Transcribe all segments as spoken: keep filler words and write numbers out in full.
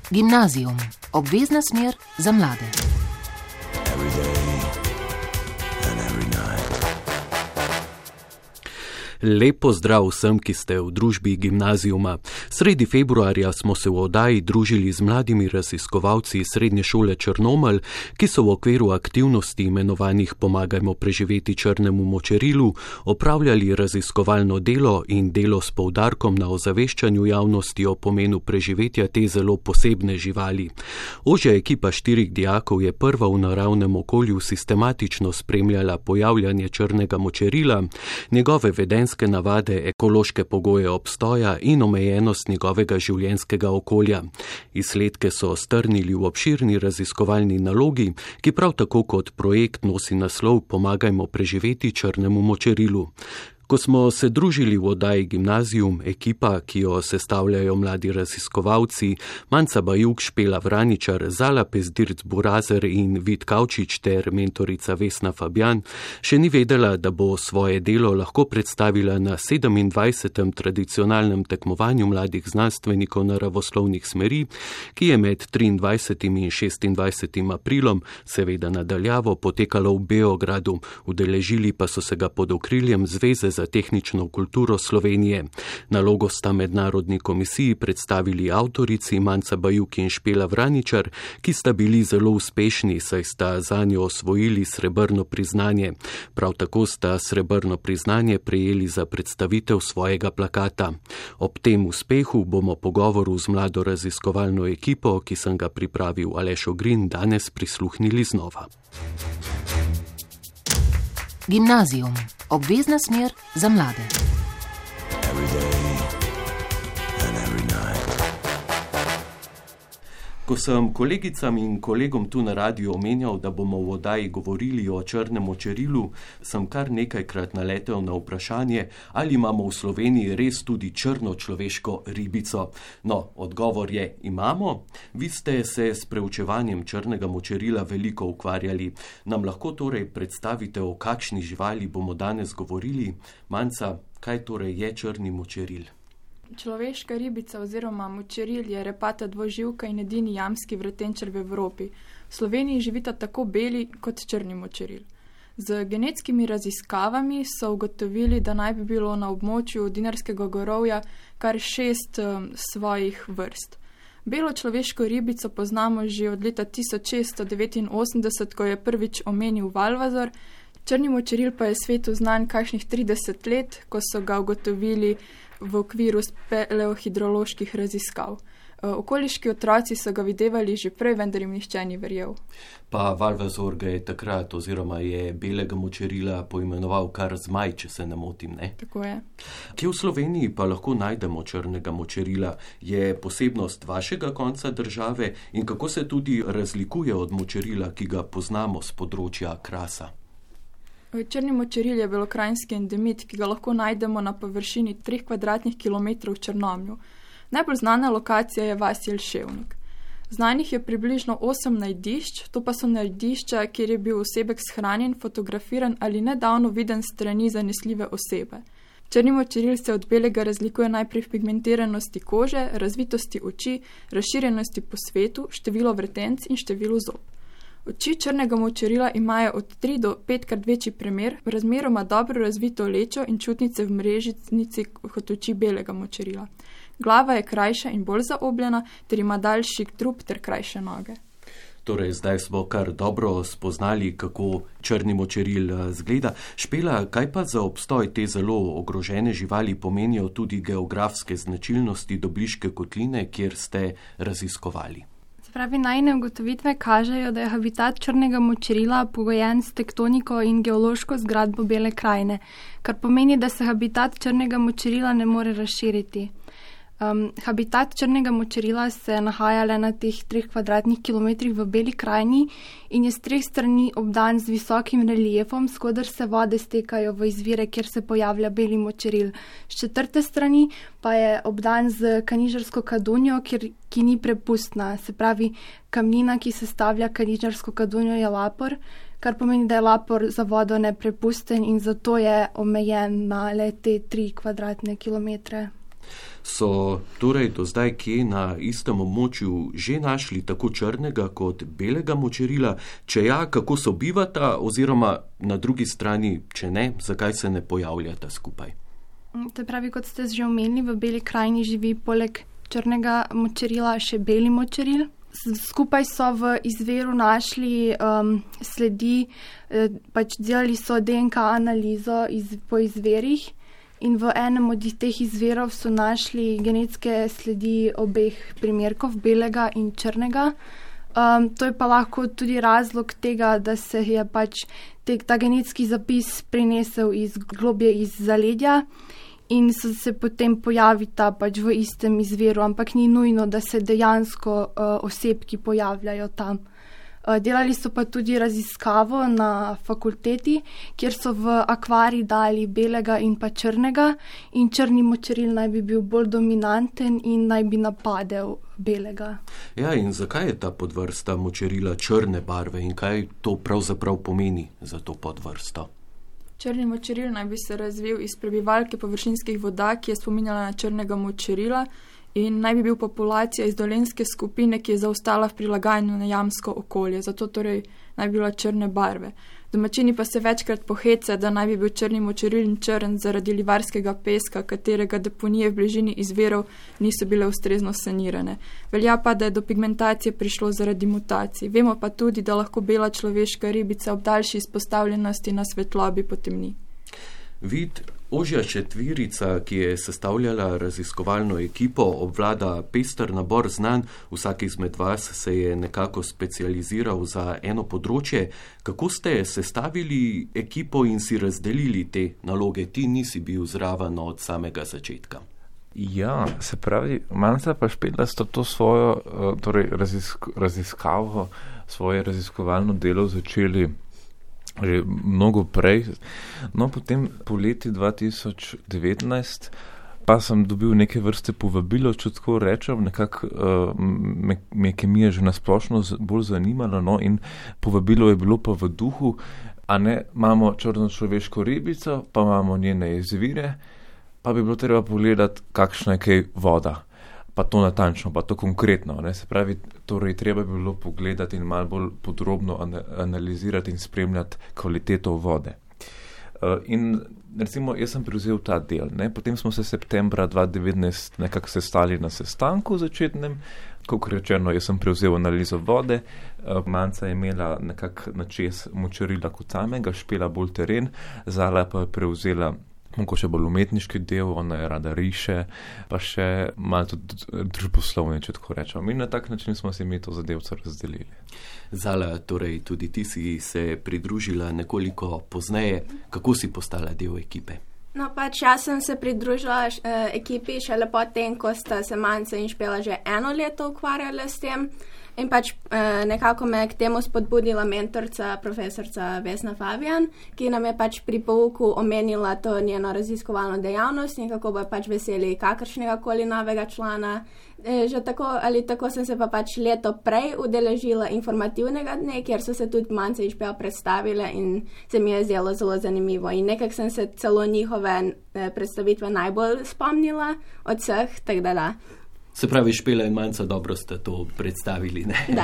Gimnazijum, obvezna smer za mlade. Lep pozdrav vsem, ki ste v družbi Gimnazijuma. Sredi februarja smo se v oddaji družili z mladimi raziskovalci Srednje šole Črnomelj, ki so v okviru aktivnosti imenovanih Pomagajmo preživeti črnemu močerilu opravljali raziskovalno delo in delo s poudarkom na ozaveščanju javnosti o pomenu preživetja te zelo posebne živali. Ožja ekipa štirih dijakov je prva v naravnem okolju sistematično spremljala pojavljanje črnega močerila, njegove vedenjske navade, ekološke pogoje obstoja in omejenost njegovega življenjskega okolja. Izsledke so strnili v obširni raziskovalni nalogi, ki prav tako kot projekt nosi naslov Pomagajmo preživeti črnemu močerilu. Ko smo se družili v oddaji Gimnazijum, ekipa, ki jo sestavljajo mladi raziskovalci, Manca Bajuk, Špela Vraničar, Zala Pezdirc-Burazer in Vid Kavčič ter mentorica Vesna Fabjan, še ni vedela, da bo svoje delo lahko predstavila na sedemindvajsetem tradicionalnem tekmovanju mladih znanstvenikov naravoslovnih smeri, ki je med triindvajsetim in šestindvajsetim aprilom, seveda nadaljavo, potekalo v Beogradu, udeležili pa so se ga pod okriljem Zveze za tehnično kulturo Slovenije. Nalogo sta mednarodni komisiji predstavili avtorici Manca Bajuk in Špela Vraničar, ki sta bili zelo uspešni, saj sta zanjo osvojili srebrno priznanje. Prav tako sta srebrno priznanje prejeli za predstavitev svojega plakata. Ob tem uspehu bomo pogovoru z mlado raziskovalno ekipo, ki sem ga pripravil Aleš Ogrin, danes prisluhnili znova. Gimnazijum, obvezna smer za mlade. Ko sem kolegicam in kolegom tu na radiju omenjal, da bomo v oddaji govorili o črnem močerilu, sem kar nekajkrat naletel na vprašanje, ali imamo v Sloveniji res tudi črno človeško ribico. No, odgovor je, imamo. Vi ste se s preučevanjem črnega močerila veliko ukvarjali. Nam lahko torej predstavite, o kakšni živali bomo danes govorili? Manca, kaj torej je črni močeril? Človeška ribica oziroma močeril je repata dvoživka in edini jamski vretenčar v Evropi. V Sloveniji živita tako beli kot črni močeril. Z genetskimi raziskavami so ugotovili, da naj bi bilo na območju Dinarskega gorovja kar šest um, svojih vrst. Belo človeško ribico poznamo že od leta tisoč šeststo devetinosemdeset, ko je prvič omenil Valvazor. Črni močeril pa je svetu znan kakšnih trideset let, ko so ga ugotovili v okviru speleohidroloških raziskav. Okoliški otroci so ga videvali že prej, vendar jim nihče ni verjel. Pa Valvazor ga je takrat oziroma je belega močerila poimenoval kar zmaj, če se ne motim, ne? Tako je. Kje v Sloveniji pa lahko najdemo črnega močerila? Je posebnost vašega konca države in kako se tudi razlikuje od močerila, ki ga poznamo z področja Krasa? Črni močeril je belokranjski endemit, ki ga lahko najdemo na površini treh kvadratnih kilometrov v Črnomlju. Najbolj znana lokacija je vas Jelševnik. Znanih je približno osem najdišč, to pa so najdišča, kjer je bil osebek shranjen, fotografiran ali nedavno viden s strani zanesljive osebe. Črni močeril se od belega razlikuje najprej v pigmentiranosti kože, razvitosti oči, razširjenosti po svetu, število vretenc in številu zob. Oči črnega močerila imajo od tri do petkrat večji premer, razmeroma dobro razvito lečo in čutnice v mrežnici kot oči belega močerila. Glava je krajša in bolj zaobljena, ter ima daljši trup ter krajše noge. Torej, zdaj smo kar dobro spoznali, kako črni močeril zgleda. Špela, kaj pa za obstoj te zelo ogrožene živali pomenijo tudi geografske značilnosti Dobliške kotline, kjer ste raziskovali? Pravi, najine ugotovitve kažejo, da je habitat črnega močerila pogojen s tektoniko in geološko zgradbo Bele krajine, kar pomeni, da se habitat črnega močerila ne more razširiti. Um, habitat črnega močerila se nahaja le na teh treh kvadratnih kilometrih v Beli krajini in je s treh strani obdan z visokim reliefom, s koder se vode stekajo v izvire, kjer se pojavlja beli močeril. S četrte strani pa je obdan z kanižarsko kadunjo, kjer, ki ni prepustna, se pravi kamnina, ki sestavlja kanižarsko kadunjo, je lapor, kar pomeni, da je lapor za vodo neprepusten in zato je omejen na le te tri kvadratne kilometre. So torej do zdaj kje na istem območju že našli tako črnega kot belega močerila? Če ja, kako sobivata, oziroma na drugi strani, če ne, zakaj se ne pojavljata skupaj? To pravi, kot ste že omenili, v Beli krajini živi poleg črnega močerila še beli močeril. Skupaj so v izviru našli um, sledi, eh, pač delali so D N K analizo iz, po izvirih in v enem od teh izvirov so našli genetske sledi obeh primerkov, belega in črnega. Um, to je pa lahko tudi razlog tega, da se je pač te, ta genetski zapis prenesel iz globje iz zaledja in so se potem pojavita pač v istem izviru, ampak ni nujno, da se dejansko uh, osebki pojavljajo tam. Uh, delali so pa tudi raziskavo na fakulteti, kjer so v akvarij dali belega in pa črnega in črni močeril naj bi bil bolj dominanten in naj bi napadel belega. Ja, in zakaj je ta podvrsta močerila črne barve in kaj to pravzaprav pomeni za to podvrsto? Črni močeril naj bi se razvil iz prebivalke površinskih voda, ki je spominjala na črnega močerila in naj bi bil populacija iz dolenjske skupine, ki je zaostala v prilagajanju na jamsko okolje, zato torej naj bi bila črne barve. Domačini pa se večkrat pohece, da naj bi bil črni močeril črn zaradi livarskega peska, katerega deponije v bližini izvirov niso bile ustrezno sanirane. Velja pa, da je do pigmentacije prišlo zaradi mutacij. Vemo pa tudi, da lahko bela človeška ribica ob daljši izpostavljenosti na svetlobi potemni. Vid, ožja četverica, ki je sestavljala raziskovalno ekipo, obvlada pester nabor znanj, vsak izmed vas se je nekako specializiral za eno področje. Kako ste sestavili ekipo in si razdelili te naloge? Ti nisi bil zraven od samega začetka. Ja, se pravi, Manca pa Špedla sta to svojo torej razisk, raziskavo, svoje raziskovalno delo začeli že mnogo prej. No, potem po leti dva tisoč devetnajst pa sem dobil neke vrste povabilo, če tako rečem, nekako uh, me, me kemija že nasplošno bolj zanimala, no, in povabilo je bilo pa v duhu, a ne, imamo črno človeško ribico, pa imamo njene izvire, pa bi bilo treba pogledati, kakšna je kaj voda. Pa to natančno, pa to konkretno. Ne? Se pravi, torej treba bi bilo pogledati in malo bolj podrobno analizirati in spremljati kvaliteto vode. Uh, in recimo, jaz sem prevzel ta del. Ne? Potem smo se septembra dva tisoč devetnajst nekako sestali na sestanku začetnem. Kako rečeno, jaz sem prevzel analizo vode, uh, Manca je imela nekako načes močerila kot samega, Špela bolj teren, Zala pa je prevzela mogoče bolj umetniški del, ona je rada riše, pa še malo tudi družboslovne, če tako rečem. In na tak način smo si mi to zadevco razdelili. Zala, torej tudi ti si se pridružila nekoliko pozneje. Kako si postala del ekipe? No, pač jaz sem se pridružila eh, ekipi šele potem, ko sta se Manca in Špela že eno leto ukvarjala s tem. In pač eh, nekako me je k temu spodbudila mentorca, profesorca Vesna Fabijan, ki nam je pač pri pouku omenila to njeno raziskovalno dejavnost in kako bo pač veseli kakršnega koli novega člana. E, že tako ali tako sem se pa pač leto prej udeležila informativnega dne, kjer so se tudi Manca in Špela predstavile in se mi je zdelo zelo zanimivo. In nekako sem se celo njihove eh, predstavitve najbolj spomnila od vseh, tako da da. Se pravi, Špela in Manca, dobro ste to predstavili, ne? Da.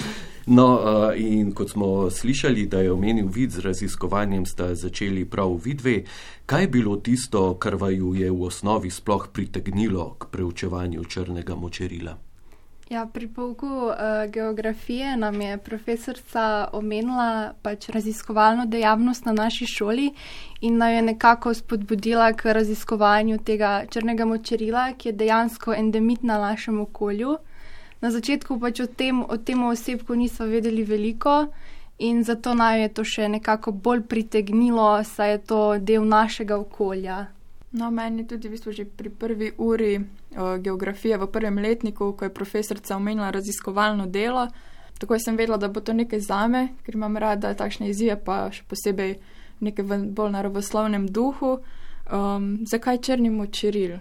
No, uh, in kot smo slišali, da je omenil Vid, z raziskovanjem sta začeli prav vidve. Kaj je bilo tisto, kar vaju je v osnovi sploh pritegnilo k preučevanju črnega močerila? Ja, pri pouku uh, geografije nam je profesorica omenila pač raziskovalno dejavnost na naši šoli in nam je nekako spodbudila k raziskovanju tega črnega močerila, ki je dejansko endemit na našem okolju. Na začetku pač o tem, o tem osebku nismo vedeli veliko in zato nam je to še nekako bolj pritegnilo, saj je to del našega okolja. No, meni tudi v bistvu že pri prvi uri uh, geografije v prvem letniku, ko je profesorica omenila raziskovalno delo, takoj sem vedela, da bo to nekaj zame, ker imam rada takšne izzive, pa še posebej nekaj v bolj naravoslovnem duhu. Um, zakaj črni močeril?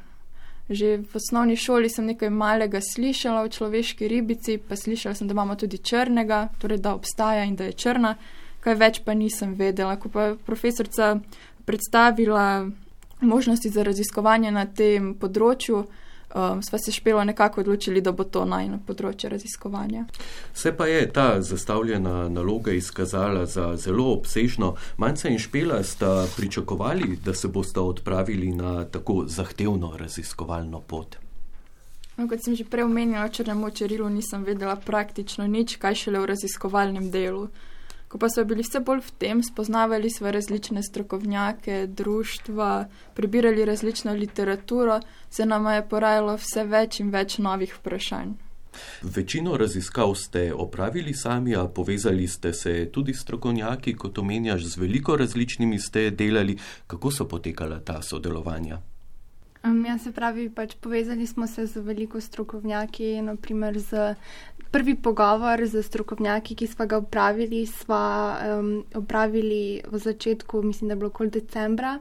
Že v osnovni šoli sem nekaj malega slišala o človeški ribici, pa slišala sem, da imamo tudi črnega, torej da obstaja in da je črna, kaj več pa nisem vedela. Ko pa je profesorica predstavila možnosti za raziskovanje na tem področju, um, sva se Špelo nekako odločili, da bo to najno področje raziskovanja. Se pa je ta zastavljena naloga izkazala za zelo obsežno. Manca in Špela sta pričakovali, da se boste odpravili na tako zahtevno raziskovalno pot. No, kot sem že prej omenila, o Črnem močerilu nisem vedela praktično nič, kaj šele v raziskovalnem delu. Ko pa so bili vse bolj v tem, spoznavali smo različne strokovnjake, društva, prebirali različno literaturo, se nam je porajalo vse več in več novih vprašanj. Večino raziskav ste opravili sami, a povezali ste se tudi strokovnjaki, kot omenjaš, z veliko različnimi ste delali. Kako so potekala ta sodelovanja? Um, ja, se pravi, pač povezali smo se z veliko strokovnjaki, naprimer z prvi pogovor z strokovnjaki, ki sva ga opravili, sva um, opravili v začetku, mislim, da je bilo okoli decembra,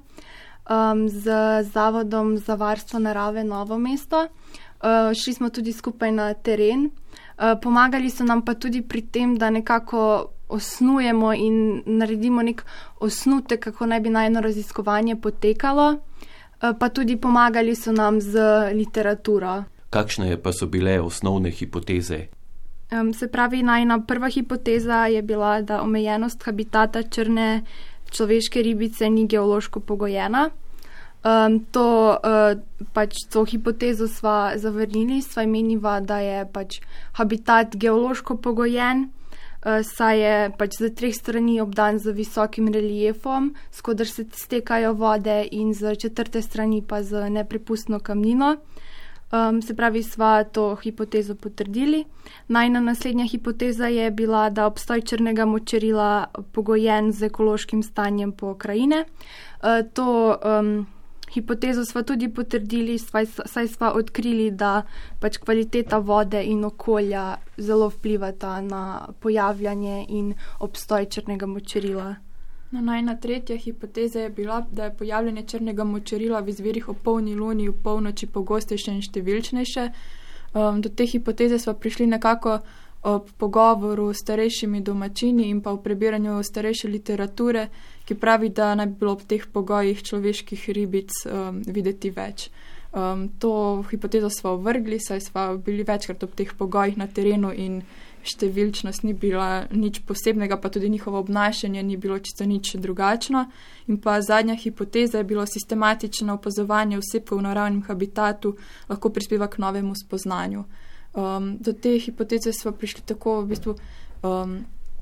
um, z Zavodom za varstvo narave Novo mesto. Uh, šli smo tudi skupaj na teren. Uh, pomagali so nam pa tudi pri tem, da nekako osnujemo in naredimo nek osnutek, kako naj bi najno raziskovanje potekalo. Pa tudi pomagali so nam z literaturo. Kakšne pa so bile osnovne hipoteze? Um, se pravi, najna prva hipoteza je bila, da omejenost habitata črne človeške ribice ni geološko pogojena. Um, to, uh, pač, to hipotezo sva zavrnili, sva meniva, da je pač habitat geološko pogojen, saj je pač za treh strani obdan z visokim reliefom, skoder se stekajo vode, in z četrte strani pa z neprepustno kamnino. Um, se pravi, sva to hipotezo potrdili. Najna naslednja hipoteza je bila, da obstoj črnega močerila pogojen z ekološkim stanjem pokrajine. Uh, to um, hipotezo sva tudi potrdili, saj, saj sva odkrili, da pač kvaliteta vode in okolja zelo vplivata na pojavljanje in obstoj črnega močerila. No, najna tretja hipoteza je bila, da je pojavljanje črnega močerila v izvirih ob polni luni v polnoči pogostejše in številčnejše. Um, do te hipoteze sva prišli nekako ob pogovoru s starejšimi domačini in pa v prebiranju starejše literature, ki pravi, da naj bi bilo ob teh pogojih človeških ribic um, videti več. Um, to hipotezo sva ovrgli, saj sva bili večkrat ob teh pogojih na terenu in številčnost ni bila nič posebnega, pa tudi njihovo obnašanje ni bilo čisto nič drugačno. In pa zadnja hipoteza je bilo sistematično opazovanje osebkov v naravnem habitatu lahko prispeva k novemu spoznanju. Um, do te hipoteze smo prišli tako, v bistvu, um,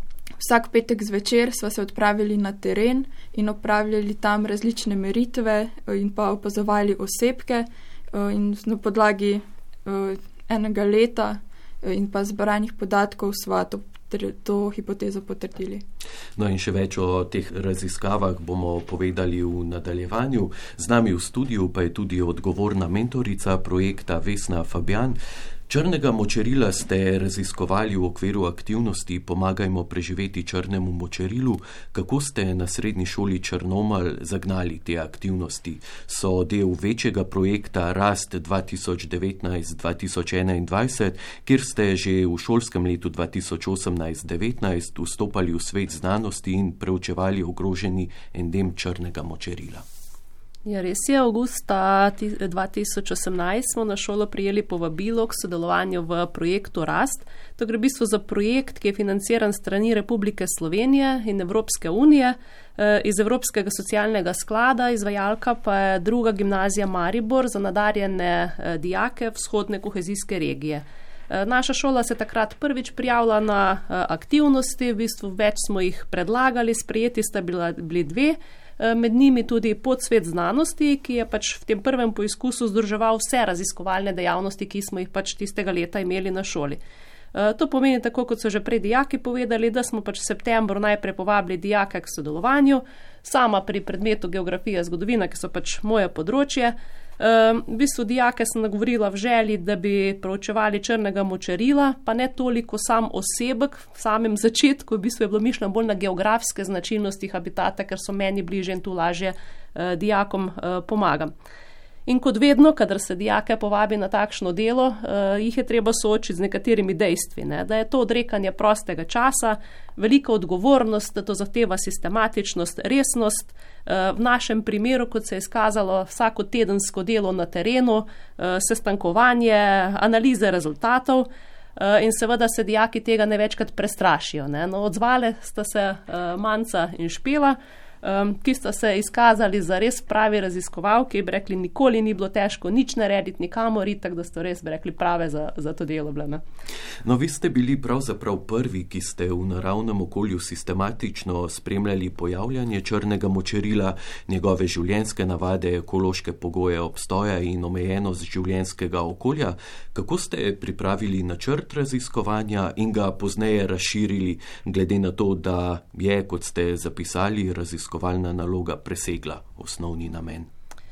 vsak petek zvečer smo se odpravili na teren in opravljali tam različne meritve in pa opazovali osebke uh, in na podlagi uh, enega leta uh, in pa zbranih podatkov smo to, to hipotezo potrdili. No in še več o teh raziskavah bomo povedali v nadaljevanju. Z nami v studiu pa je tudi odgovorna mentorica projekta Vesna Fabjan. Črnega močerila ste raziskovali v okviru aktivnosti Pomagajmo preživeti črnemu močerilu. Kako ste na srednji šoli Črnomelj zagnali te aktivnosti? So del večjega projekta Rast dva tisoč devetnajst dva tisoč enaindvajset, kjer ste že v šolskem letu dva tisoč osemnajst devetnajst vstopali v svet znanosti in preučevali ogroženi endem črnega močerila. Ja, res je, avgusta dva tisoč osemnajst smo na šolo prijeli povabilo k sodelovanju v projektu Rast. To gre v bistvu za projekt, ki je financiran strani Republike Slovenije in Evropske unije, iz Evropskega socialnega sklada, izvajalka pa je druga gimnazija Maribor za nadarjene dijake vzhodne kohezijske regije. Naša šola se takrat prvič prijavila na aktivnosti, v bistvu več smo jih predlagali, sprejeti sta bila, bili dve, med njimi tudi podsvet znanosti, ki je pač v tem prvem poizkusu združeval vse raziskovalne dejavnosti, ki smo jih pač tistega leta imeli na šoli. To pomeni, tako kot so že prej dijaki povedali, da smo pač v septembru najprej povabili dijake k sodelovanju, sama pri predmetu geografija, zgodovina, ki so pač moje področje. V bistvu dijake sem nagovorila v želji, da bi proučevali črnega močerila, pa ne toliko sam osebek, v samem začetku v bistvu je bilo mišljeno bolj na geografske značilnosti habitata, ker so meni bliže in tu lažje dijakom pomagam. In kot vedno, kadar se dijake povabi na takšno delo, uh, jih je treba soočiti z nekaterimi dejstvi, ne? Da je to odrekanje prostega časa, velika odgovornost, da to zahteva sistematičnost, resnost, uh, v našem primeru, kot se je izkazalo, vsako tedensko delo na terenu, uh, sestankovanje, analize rezultatov. Uh, in seveda se dijaki tega nevečkrat prestrašijo. Ne? No, odzvale sta se uh, Manca in Špela, um, ki sta se izkazali za res pravi raziskovalki, bi rekli, nikoli ni bilo težko nič narediti, nikamor, tako da ste res, bi rekli, prave za, za to delo bile. Ne? No, vi ste bili pravzaprav prvi, ki ste v naravnem okolju sistematično spremljali pojavljanje črnega močerila, njegove življenjske navade, ekološke pogoje obstoja in omejenost življenjskega okolja. Kako ste pripravili načrt raziskovanja in ga pozneje razširili, glede na to, da je, kot ste zapisali, raziskovalna naloga presegla osnovni namen?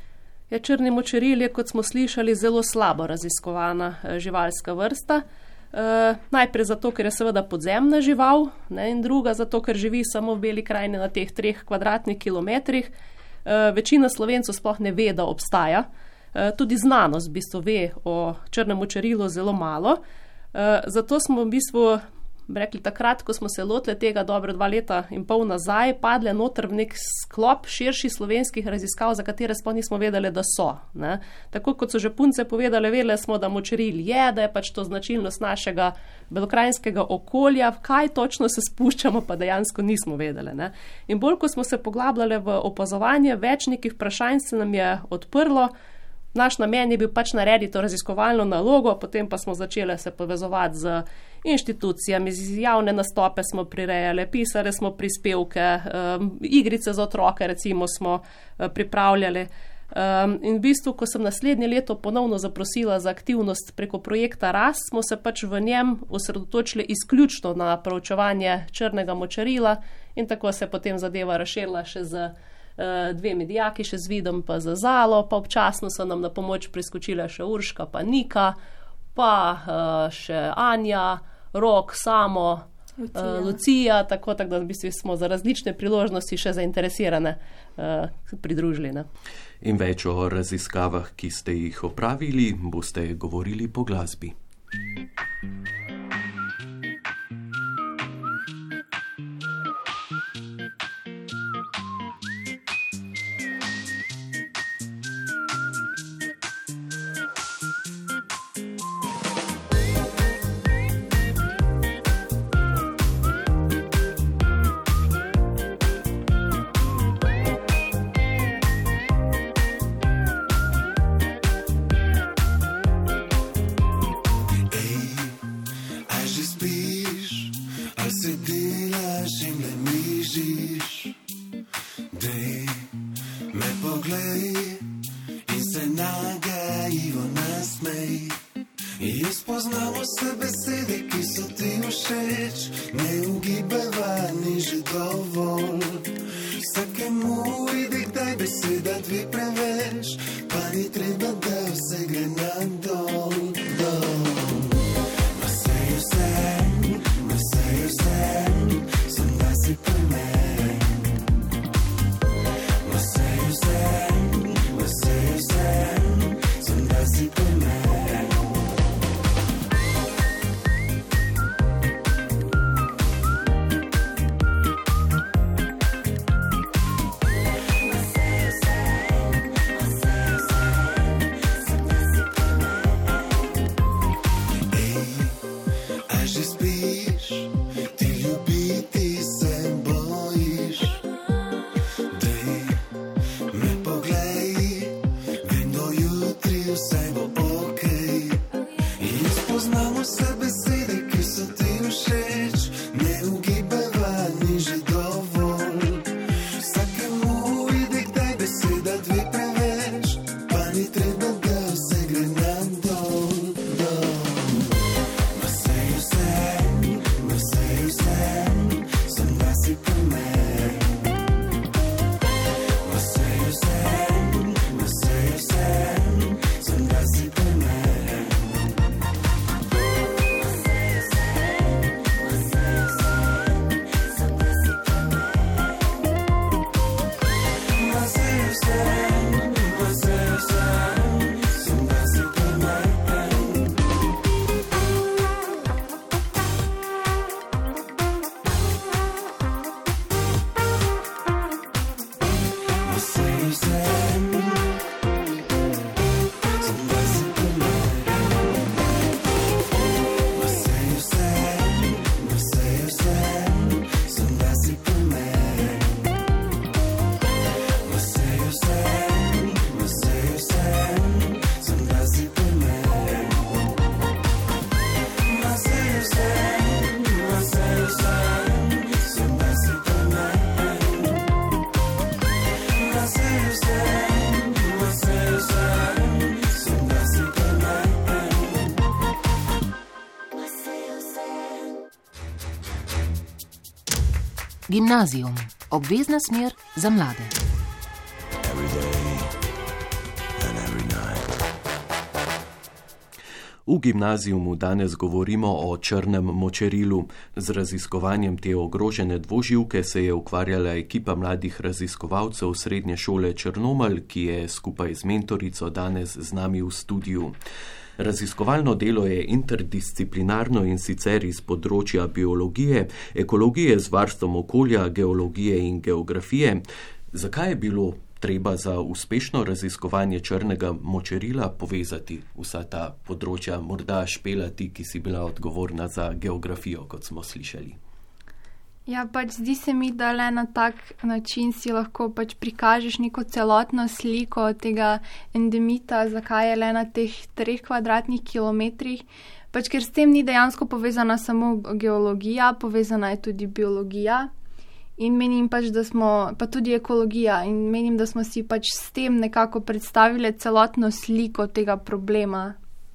Ja, črni močeril je, kot smo slišali, zelo slabo raziskovana živalska vrsta. E, najprej zato, ker je seveda podzemna žival, ne, in druga zato, ker živi samo v Beli krajini na teh treh kvadratnih kilometrih. E, večina Slovencev sploh ne ve, da obstaja. E, tudi znanost v bistvu ve o črnem močerilu zelo malo. E, zato smo v bistvu rekli, takrat, ko smo se lotili tega dobro dva leta in pol nazaj, padle noter v nek sklop širših slovenskih raziskav, za katere sploh nismo vedeli, da so. Ne. Tako kot so že punce povedali, vedeli smo, da močeril je, da je pač to značilnost našega belokranjskega okolja, kaj točno se spuščamo, pa dejansko nismo vedeli. Ne. In bolj, ko smo se poglabljali v opazovanje, več nekih vprašanj se nam je odprlo. Naš namen je bil pač narediti to raziskovalno nalogo, potem pa smo začeli se povezovati z inštitucijami, z javne nastope smo prirejali, pisali smo prispevke, um, igrice za otroke recimo smo uh, pripravljali. Um, in v bistvu, ko sem naslednje leto ponovno zaprosila za aktivnost preko projekta Rast, smo se pač v njem osredotočili izključno na proučevanje črnega močerila in tako se potem zadeva razširila še z dvemi dijaki, še z Vidom pa z Zalo, pa občasno so nam na pomoč priskočile še Urška pa Nika, pa uh, še Anja, Rok, Samo, Lucija, uh, Lucija tako, tako da v bistvu smo za različne priložnosti še zainteresirane uh, pridružili. Ne? In več o raziskavah, ki ste jih opravili, boste govorili po glasbi. Gimnazijum, obvezna smer za mlade. V gimnazijumu danes govorimo o črnem močerilu. Z raziskovanjem te ogrožene dvoživke se je ukvarjala ekipa mladih raziskovalcev Srednje šole Črnomelj, ki je skupaj z mentorico danes z nami v studiu. Raziskovalno delo je interdisciplinarno in sicer iz področja biologije, ekologije z varstvom okolja, geologije in geografije. Zakaj je bilo treba za uspešno raziskovanje črnega močerila povezati vsa ta področja, morda Špela, ti, ki si bila odgovorna za geografijo, kot smo slišali? Ja, pač zdi se mi, da le na tak način si lahko pač prikažeš neko celotno sliko tega endemita, zakaj je le na teh treh kvadratnih kilometrih, pač ker s tem ni dejansko povezana samo geologija, povezana je tudi biologija. In menim pač, da smo, pa tudi ekologija, in menim, da smo si pač s tem nekako predstavili celotno sliko tega problema.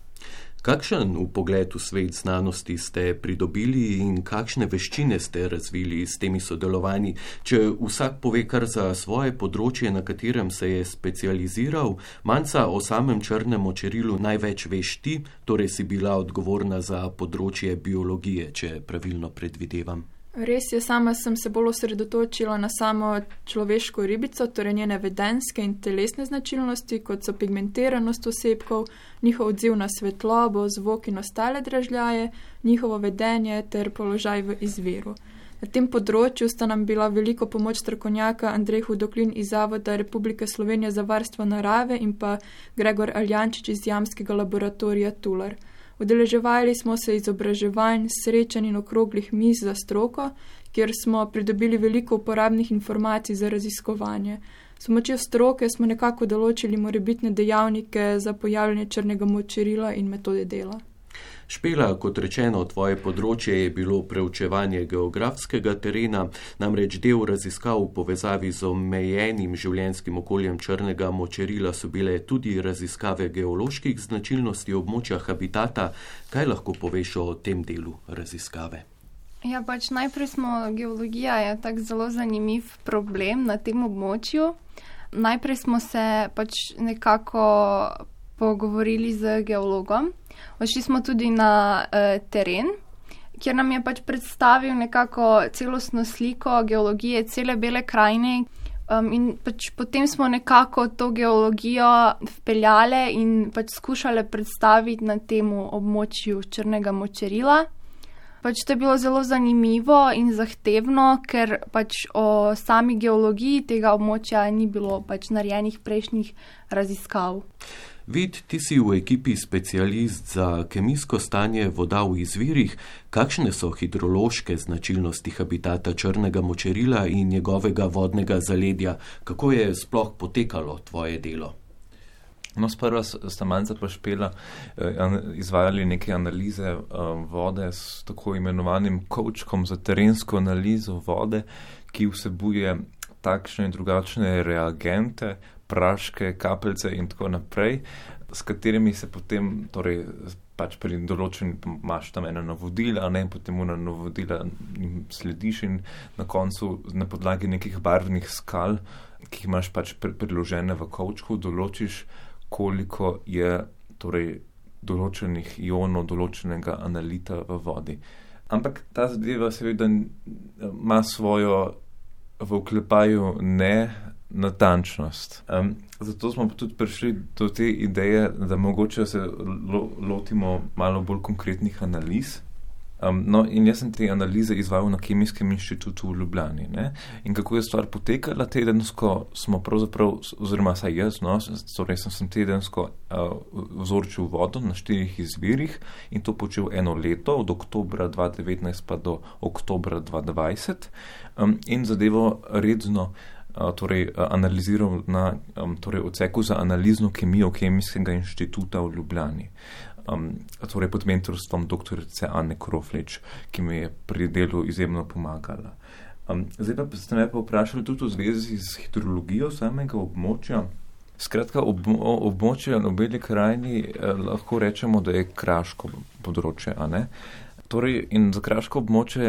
Kakšen vpogled v svet znanosti ste pridobili in kakšne veščine ste razvili s temi sodelovanji? Če vsak pove kar za svoje področje, na katerem se je specializiral, Manca, o samem črnem močerilu največ veš ti, torej si bila odgovorna za področje biologije, če pravilno predvidevam. Res je, sama sem se bolj osredotočila na samo človeško ribico, torej njene vedenjske in telesne značilnosti, kot so pigmentiranost osebkov, njihov odziv na svetlobo, zvok in ostale dražljaje, njihovo vedenje ter položaj v izviru. Na tem področju sta nam bila veliko pomoč strokovnjaka Andrej Hudoklin iz Zavoda Republike Slovenije za varstvo narave in pa Gregor Aljančič iz Jamskega laboratorija Tular. Udeleževali smo se izobraževanj, srečanj in okroglih miz za stroko, kjer smo pridobili veliko uporabnih informacij za raziskovanje. S pomočjo stroke smo nekako določili morebitne dejavnike za pojavljanje črnega močerila in metode dela. Špela, kot rečeno, tvoje področje je bilo preučevanje geografskega terena, namreč del raziskav v povezavi z omejenim življenjskim okoljem črnega močerila so bile tudi raziskave geoloških značilnosti območja habitata. Kaj lahko poveš o tem delu raziskave? Ja, pač najprej smo, geologija je tak zelo zanimiv problem na tem območju. Najprej smo se pač nekako pogovorili z geologom. Odšli smo tudi na uh, teren, kjer nam je pač predstavil nekako celostno sliko geologije cele Bele krajine um, in pač potem smo nekako to geologijo vpeljali in pač skušali predstaviti na temu območju črnega močerila. Pač to je bilo zelo zanimivo in zahtevno, ker pač o sami geologiji tega območja ni bilo pač narejenih prejšnjih raziskav. Vid, ti si v ekipi specialist za kemijsko stanje voda v izvirih. Kakšne so hidrološke značilnosti habitata črnega močerila in njegovega vodnega zaledja? Kako je sploh potekalo tvoje delo? No, sprva sta Manca pa Špela eh, izvajali neke analize eh, vode s tako imenovanim kovčkom za terensko analizo vode, ki vsebuje takšne in drugačne reagente, praške, kapljice in tako naprej, s katerimi se potem, torej pač pri določeni imaš tam ena navodila, ne, potem una navodila slediš in na koncu na podlagi nekih barvnih skal, ki jih imaš pač priložene v kovčku, določiš, koliko je torej določenih ionov, določenega analita v vodi. Ampak ta zadeva seveda ima svojo v oklepaju ne natančnost. Um, zato smo tudi prišli do te ideje, da mogoče se lo, lotimo malo bolj konkretnih analiz. Um, no, in jaz sem te analize izvajal na Kemijskem inštitutu v Ljubljani. Ne? In kako je stvar potekala, tedensko smo pravzaprav, oziroma saj jaz, no, torej sem, sem tedensko uh, vzorčil vodo na štirih izvirih in to počel eno leto, od oktobra dva tisoč devetnajst pa do oktobra dva tisoč dvajset um, in zadevo redno Uh, torej, uh, analiziral na um, torej odseku za analizno kemijo Kemijskega inštituta v Ljubljani. Um, torej pod mentorstvom doktorice Ane Kroflič, ki mi je pri delu izjemno pomagala. Um, zdaj pa ste me pa vprašali tudi v zvezi z hidrologijo samega območja. Skratka, ob, območje na Beli krajini eh, lahko rečemo, da je kraško področje, a ne? Torej, in za kraško območje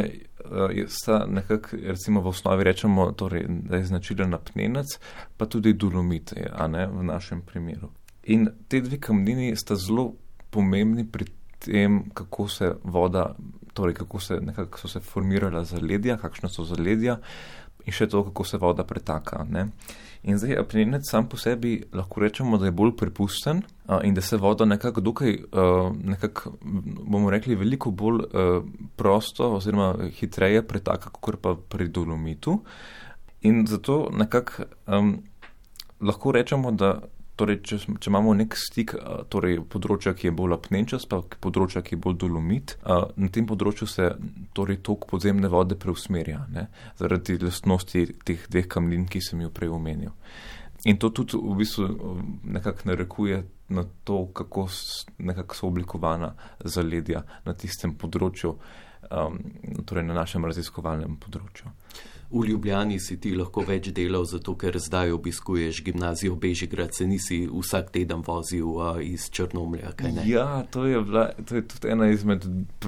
sta nekako, recimo v osnovi rečemo, torej, da je značilen apnenec, pa tudi dolomit, a ne, v našem primeru. In te dve kamnini sta zelo pomembni pri tem, kako se voda, torej kako se nekako so se formirala zaledja, kakšna so zaledja in še to, kako se voda pretaka, ne. In zdaj apnenec sam po sebi lahko rečemo, da je bolj prepusten a, in da se voda nekako dokaj, uh, nekako, bomo rekli, veliko bolj uh, prosto oziroma hitreje pretaka, kot pa pri dolomitu. In zato nekako um, lahko rečemo, da torej, če, če imamo nek stik, torej področja, ki je bolj apnenčast, pa področja, ki je bolj dolomit, na tem področju se torej tok podzemne vode preusmerja, ne, zaradi lastnosti teh dveh kamnin, ki sem jo prej omenil. In to tudi v bistvu nekako narekuje na to, kako nekako so oblikovana zaledja na tistem področju, um, torej na našem raziskovalnem področju. V Ljubljani si ti lahko več delal, zato ker zdaj obiskuješ gimnazijo Bežigrad, se nisi vsak teden vozil uh, iz Črnomlja, kaj ne? Ja, to je, bila, to je tudi ena izmed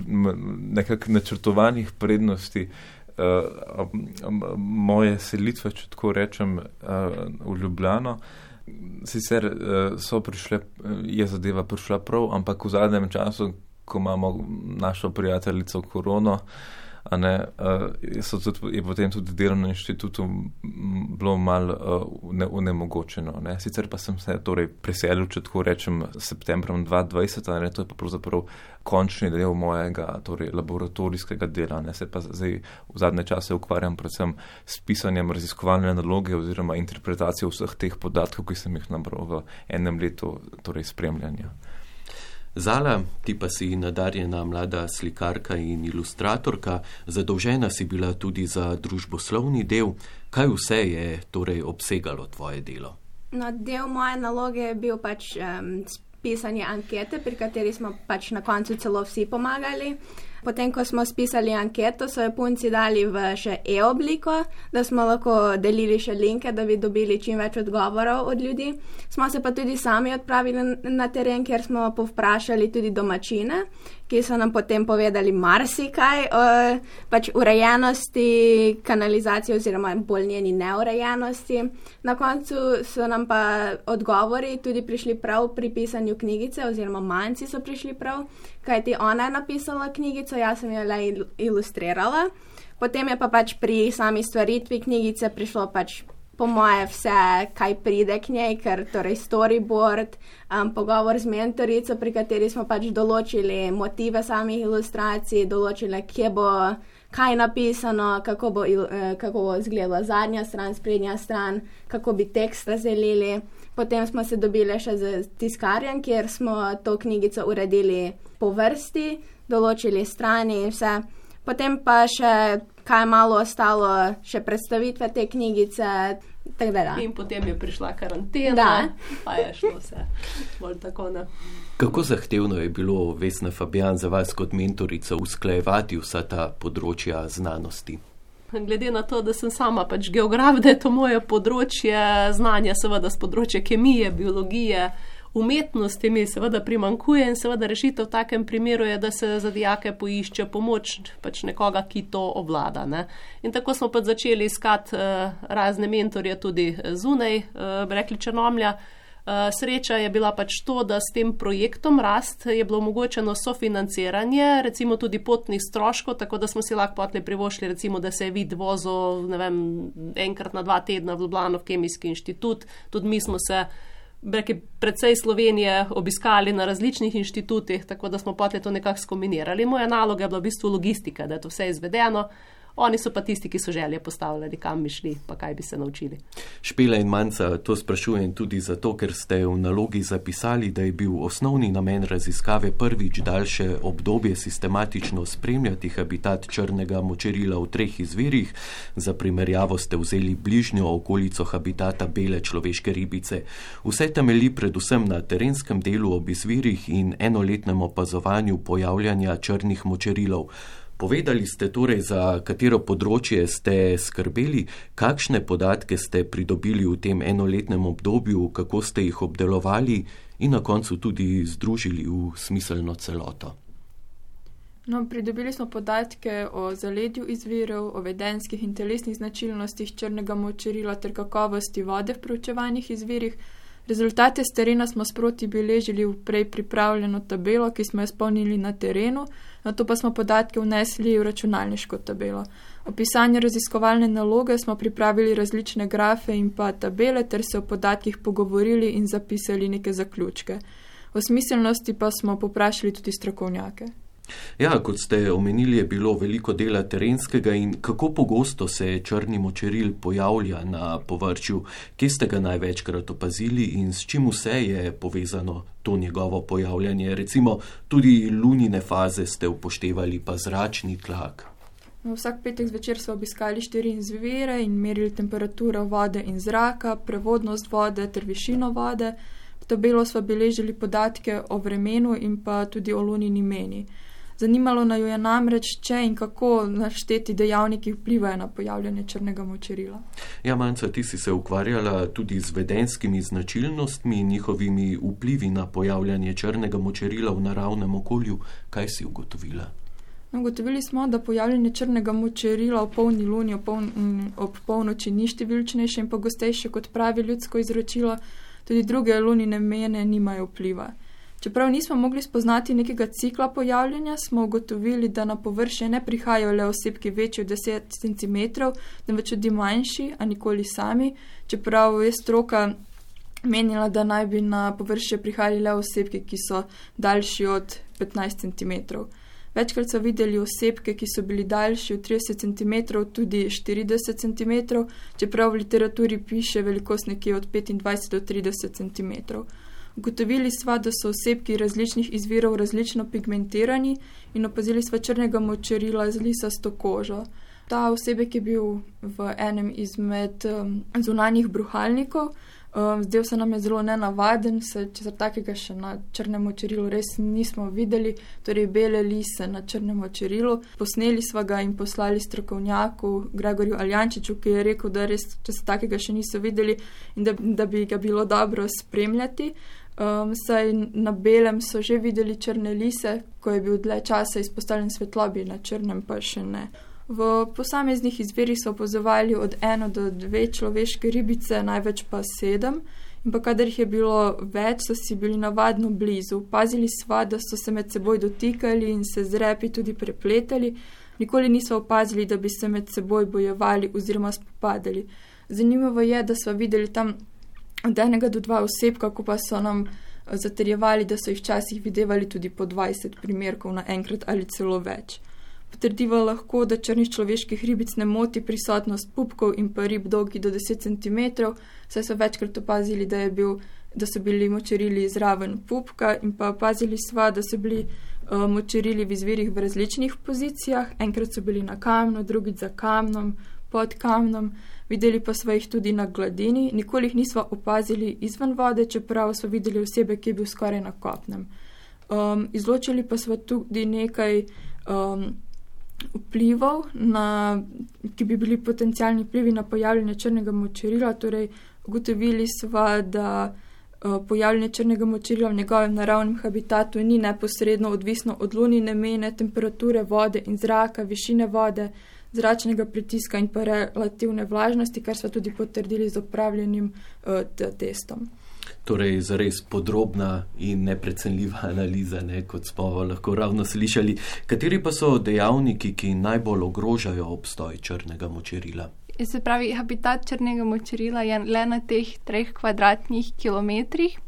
nekako načrtovanih prednosti uh, moje selitve, če tako rečem, uh, v Ljubljano. Sicer uh, so prišle, je zadeva prišla prav, ampak v zadnjem času, ko imamo našo prijateljico korono, a ne, so tudi, je potem tudi delo na inštitutu bilo malo uh, onemogočeno. Ne. Sicer pa sem se torej preselil, če tako rečem, septembrom dva tisoč dvajset, a ne, to je pa pravzaprav končni del mojega torej, laboratorijskega dela. Ne. Se pa zdaj v zadnje čase ukvarjam predvsem s pisanjem raziskovalne naloge oziroma interpretacijo vseh teh podatkov, ki sem jih nabral v enem letu torej, spremljanja. Zala, ti pa si nadarjena mlada slikarka in ilustratorka, zadolžena si bila tudi za družboslovni del. Kaj vse je torej obsegalo tvoje delo? No, del moje naloge je bil pač um, pisanje ankete, pri kateri smo pač na koncu celo vsi pomagali. Potem, ko smo spisali anketo, so jo punci dali v še e-obliko, da smo lahko delili še linke, da bi dobili čim več odgovorov od ljudi. Smo se pa tudi sami odpravili na teren, kjer smo povprašali tudi domačine, ki so nam potem povedali marsikaj o pač urejenosti kanalizacije oziroma bolj njeni neurejenosti. Na koncu so nam pa odgovori tudi prišli prav pri pisanju knjigice oziroma manjci so prišli prav, kajti ona je napisala knjigico, jaz sem jo le ilustrirala. Potem je pa pač pri sami stvaritvi knjigice prišlo pač po moje vse, kaj pride k njej, ker torej storyboard, um, pogovor z mentorico, pri kateri smo pač določili motive samih ilustracij, določili, kje bo kaj napisano, kako bo, kako bo izgledala zadnja stran, sprednja stran, kako bi tekst razdelili. Potem smo se dobili še z tiskarjem, kjer smo to knjigico uredili po vrsti, določili strani in vse. Potem pa še kaj malo ostalo, še predstavitve te knjigice, tako da. In potem je prišla karantena, da. Pa je šlo vse bolj tako, ne. Kako zahtevno je bilo, Vesna Fabjan, za vas kot mentorica usklajevati vsa ta področja znanosti? Glede na to, da sem sama pač geograf, da je to moje področje znanja, seveda z področja kemije, biologije, umetnosti mi seveda primankuje in seveda rešitev v takem primeru je, da se za dijake poišče pomoč pač nekoga, ki to obvlada. Ne? In tako smo pač začeli iskati uh, razne mentorje tudi zunaj, uh, rekli Črnomlja. Uh, sreča je bila pač to, da s tem projektom Rast je bilo omogočeno sofinanciranje, recimo tudi potnih stroškov, tako da smo si lahko potlej privošli, recimo, da se je vid vozil, ne vem, enkrat na dva tedna v Ljubljano v Kemijski inštitut. Tudi mi smo se Breki, predvsej Slovenije obiskali na različnih inštitutih, tako da smo potlej to nekako skombinirali. Moja naloga je bila v bistvu logistika, da je to vse izvedeno. Oni so pa tisti, ki so želje postavljali, kam bi šli, pa kaj bi se naučili. Špela in Manca, to sprašujem tudi zato, ker ste v nalogi zapisali, da je bil osnovni namen raziskave prvič daljše obdobje sistematično spremljati habitat črnega močerila v treh izvirih. Za primerjavo ste vzeli bližnjo okolico habitata bele človeške ribice. Vse temelji predvsem na terenskem delu ob izvirih in enoletnem opazovanju pojavljanja črnih močerilov. Povedali ste torej, za katero področje ste skrbeli, kakšne podatke ste pridobili v tem enoletnem obdobju, kako ste jih obdelovali in na koncu tudi združili v smiselno celoto. No, pridobili smo podatke o zaledju izvirov, o vedenjskih in telesnih značilnostih črnega močerila ter kakovosti vode v proučevanih izvirih. Rezultate s terena smo sproti beležili v prej pripravljeno tabelo, ki smo jo spolnili na terenu, nato pa smo podatke vnesli v računalniško tabelo. O pisanju raziskovalne naloge smo pripravili različne grafe in pa tabele ter se o podatkih pogovorili in zapisali neke zaključke. O smiselnosti pa smo poprašali tudi strokovnjake. Ja, kot ste omenili, je bilo veliko dela terenskega in kako pogosto se črni močeril pojavlja na površju, kje ste ga največkrat opazili in s čim vse je povezano to njegovo pojavljanje, recimo tudi lunine faze ste upoštevali pa zračni tlak. Vsak petek zvečer so obiskali štiri izvire in merili temperaturo vode in zraka, prevodnost vode ter višino vode. V tabelo smo beležili podatke o vremenu in pa tudi o lunini meni. Zanimalo naju je namreč, če in kako našteti dejavniki vplivajo na pojavljanje črnega močerila. Ja, Manca, ti si se ukvarjala tudi z vedenjskimi značilnostmi in njihovimi vplivi na pojavljanje črnega močerila v naravnem okolju. Kaj si ugotovila? Ugotovili smo, da pojavljanje črnega močerila v polni luni ob, poln, ob polnoči ni številčnejše in pogostejše kot pravi ljudsko izročilo, tudi druge lunine mene nimajo vpliva. Čeprav nismo mogli spoznati nekega cikla pojavljanja, smo ugotovili, da na površje ne prihajajo le osebki večji od deset centimetrov, temveč tudi manjši, a nikoli sami, čeprav je stroka menila, da naj bi na površje prihajali le osebki, ki so daljši od petnajst centimetrov. Večkrat so videli osebke, ki so bili daljši od trideset centimetrov, tudi štirideset centimetrov, čeprav v literaturi piše velikost nekje od petindvajset do trideset centimetrov. Ugotovili sva, da so osebki različnih izvirov različno pigmentirani in opazili sva črnega močerila z lisasto kožo. Ta osebek je bil v enem izmed um, zunanjih bruhalnikov. Um, zdel se nam je zelo nenavaden, se česar takega še na črnem močerilu res nismo videli, torej bele lise na črnem močerilu. Posneli sva ga in poslali strokovnjaku Gregorju Aljančiču, ki je rekel, da res česar takega še niso videli in da, da bi ga bilo dobro spremljati. Um, saj na belem so že videli črne lise, ko je bil dlje časa izpostavljen svetlobi, na črnem pa še ne. V posameznih izvirih so opazovali od eno do dve človeške ribice, največ pa sedem, in pa kadar jih je bilo več, so si bili navadno blizu. Pazili sva, da so se med seboj dotikali in se z repi tudi prepletali, nikoli niso opazili, da bi se med seboj bojevali oziroma spopadali. Zanimivo je, da sva videli tam od enega do dva osebka, ko pa so nam zatrjevali, da so jih včasih videvali tudi po dvajset primerkov naenkrat ali celo več. Potrdiva lahko, da črnih človeških ribic ne moti prisotnost pupkov in pa rib dolgi do deset centimetrov, saj so večkrat opazili, da, je bil, da so bili močerili zraven pupka in pa opazili sva, da so bili uh, močerili v izvirih v različnih pozicijah, enkrat so bili na kamnu, drugič za kamnom, pod kamnom, videli pa sva jih tudi na gladini, nikoli jih nisva opazili izven vode, čeprav so videli osebe, ki je bil skoraj na kopnem. Um, izločili pa sva tudi nekaj um, vplivov, na, ki bi bili potencialni vplivi na pojavljanje črnega močerila, torej ugotovili sva, da uh, pojavljanje črnega močerila v njegovem naravnem habitatu ni neposredno odvisno od lunine mene, temperature vode in zraka, višine vode, zračnega pritiska in pa relativne vlažnosti, kar sva tudi potrdili z opravljenim uh, testom. Torej, zares podrobna in neprecenljiva analiza, ne, kot smo lahko ravno slišali. Kateri pa so dejavniki, ki najbolj ogrožajo obstoj črnega močerila? Se pravi, habitat črnega močerila je le na teh treh kvadratnih kilometrih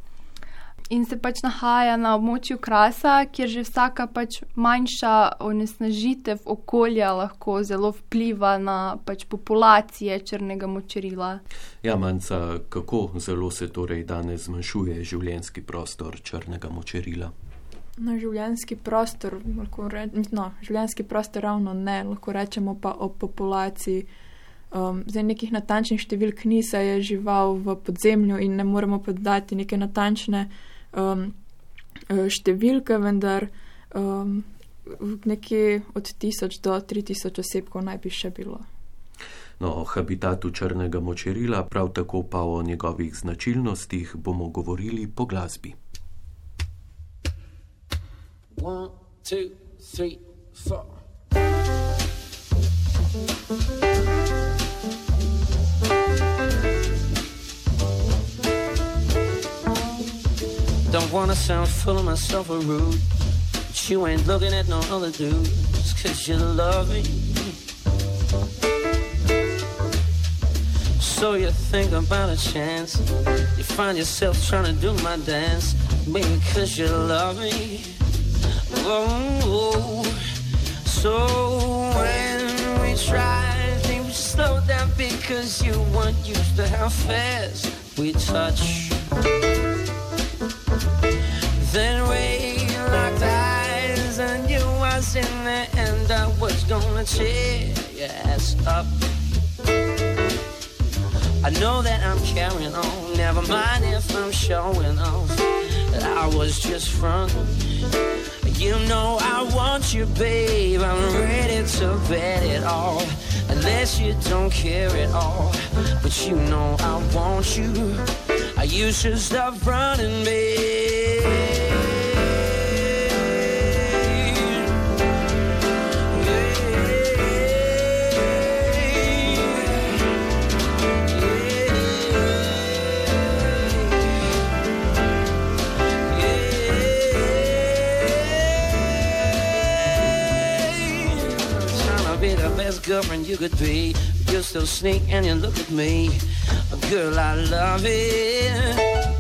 in se pač nahaja na območju Krasa, kjer že vsaka pač manjša onesnažitev okolja lahko zelo vpliva na pač populacije črnega močerila. Ja, Manca, kako zelo se torej danes zmanjšuje življenjski prostor črnega močerila? No, življenjski prostor, lahko re, no, življenjski prostor ravno ne, lahko rečemo pa o populaciji. Um, zdaj nekih natančnih številk ni, saj je žival v podzemlju in ne moremo podati neke natančne um, številke, vendar um, nekje od tisoč do tri tisoč osebkov naj bi še bilo. No, o habitatu črnega močerila, prav tako pa o njegovih značilnostih bomo govorili po glasbi. One, two, three, So. Don't wanna sound full of myself or rude, but you ain't looking at no other dudes, cause you love me. So you think about a chance, you find yourself trying to do my dance, maybe cause you love me. Oh, so when we try, things slow down because you weren't used to how fast we touch. Then we locked eyes and knew I was in the end I was gonna tear your ass up. I know that I'm carrying on, never mind if I'm showing off that I was just frontin'. You know I want you, babe, I'm ready to bet it all, unless you don't care at all. But you know I want you, you should stop running, babe. Girlfriend you could be, you're still sneak and you look at me, girl I love it.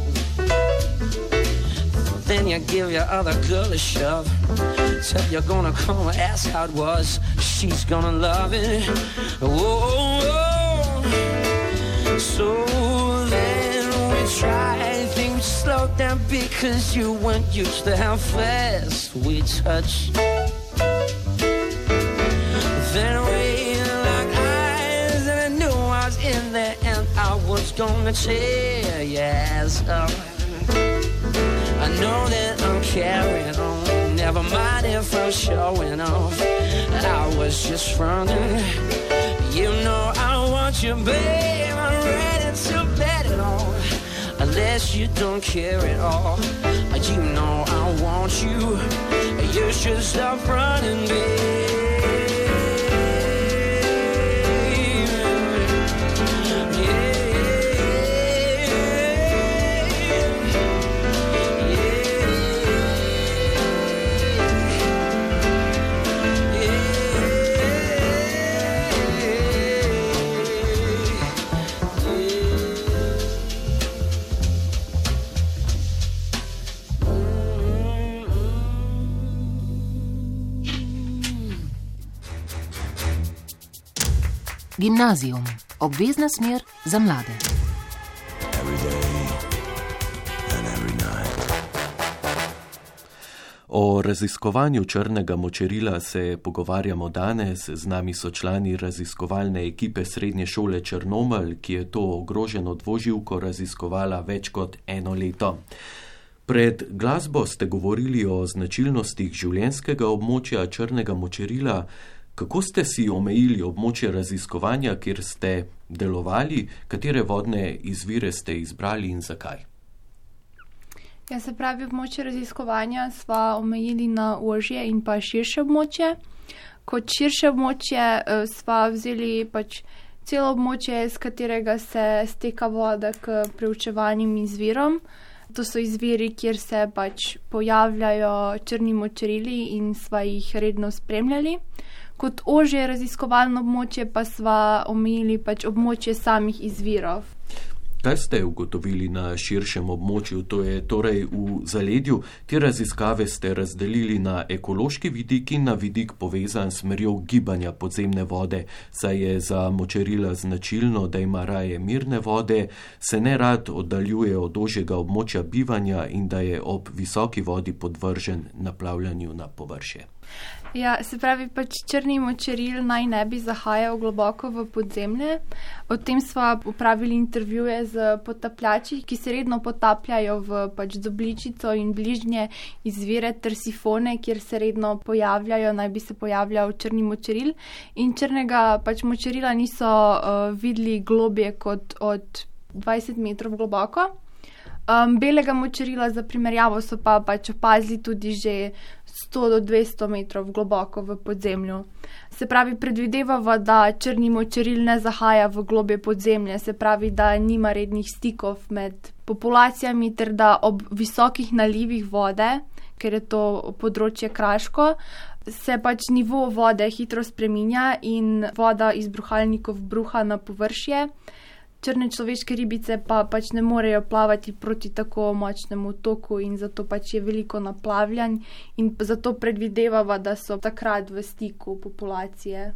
Then you give your other girl a shove, tell you're gonna come ask how it was, she's gonna love it. Oh, oh. So then we try, things slow down because you weren't used to how fast we touch. Then we in there and I was gonna tear your ass up. I know that I'm carrying on, never mind if I'm showing off, I was just frontin'. You know I want you, babe, I'm ready to bet it all, unless you don't care at all. You know I want you, you should stop running, babe. Gimnazijum, obvezna smer za mlade. O raziskovanju črnega močerila se pogovarjamo danes. Z nami so člani raziskovalne ekipe Srednje šole Črnomelj, ki je to ogroženo dvoživko raziskovala več kot eno leto. Pred glasbo ste govorili o značilnostih življenjskega območja črnega močerila. Kako ste si omejili območje raziskovanja, kjer ste delovali, katere vodne izvire ste izbrali in zakaj? Ja, se pravi, območje raziskovanja sva omejili na ožje in pa širše območje. Kot širše območje sva vzeli pač celo območje, z katerega se steka voda k preučevanim izvirom. To so izviri, kjer se pač pojavljajo črni močerili in sva jih redno spremljali. Kot ožje raziskovalno območje pa sva omejili pač območje samih izvirov. Kaj ste ugotovili na širšem območju, to je torej v zaledju? Te raziskave ste razdelili na ekološki vidik in na vidik povezan s smerjo gibanja podzemne vode, saj je za močerila značilno, da ima raje mirne vode, se ne rad oddaljuje od ožjega območja bivanja in da je ob visoki vodi podvržen naplavljanju na površje. Ja, se pravi, pač črni močeril naj ne bi zahajal globoko v podzemlje. O tem sva upravili intervjuje z potapljači, ki se redno potapljajo v pač zobličico in bližnje izvire ter sifone, kjer se redno pojavljajo, naj bi se pojavljal črni močeril. In črnega pač močerila niso uh, videli globje kot od dvajset metrov globoko. Um, belega močerila za primerjavo so pa pač opazili tudi že sto do dvesto metrov globoko v podzemlju. Se pravi, predvidevava, da črni močeril ne zahaja v globje podzemlje, se pravi, da nima rednih stikov med populacijami ter da ob visokih nalivih vode, ker je to področje kraško, se pač nivo vode hitro spreminja in voda iz bruhalnikov bruha na površje. Črne človeške ribice pa pač ne morejo plavati proti tako močnemu toku in zato pač je veliko naplavljanj in zato predvidevava, da so takrat v stiku populacije.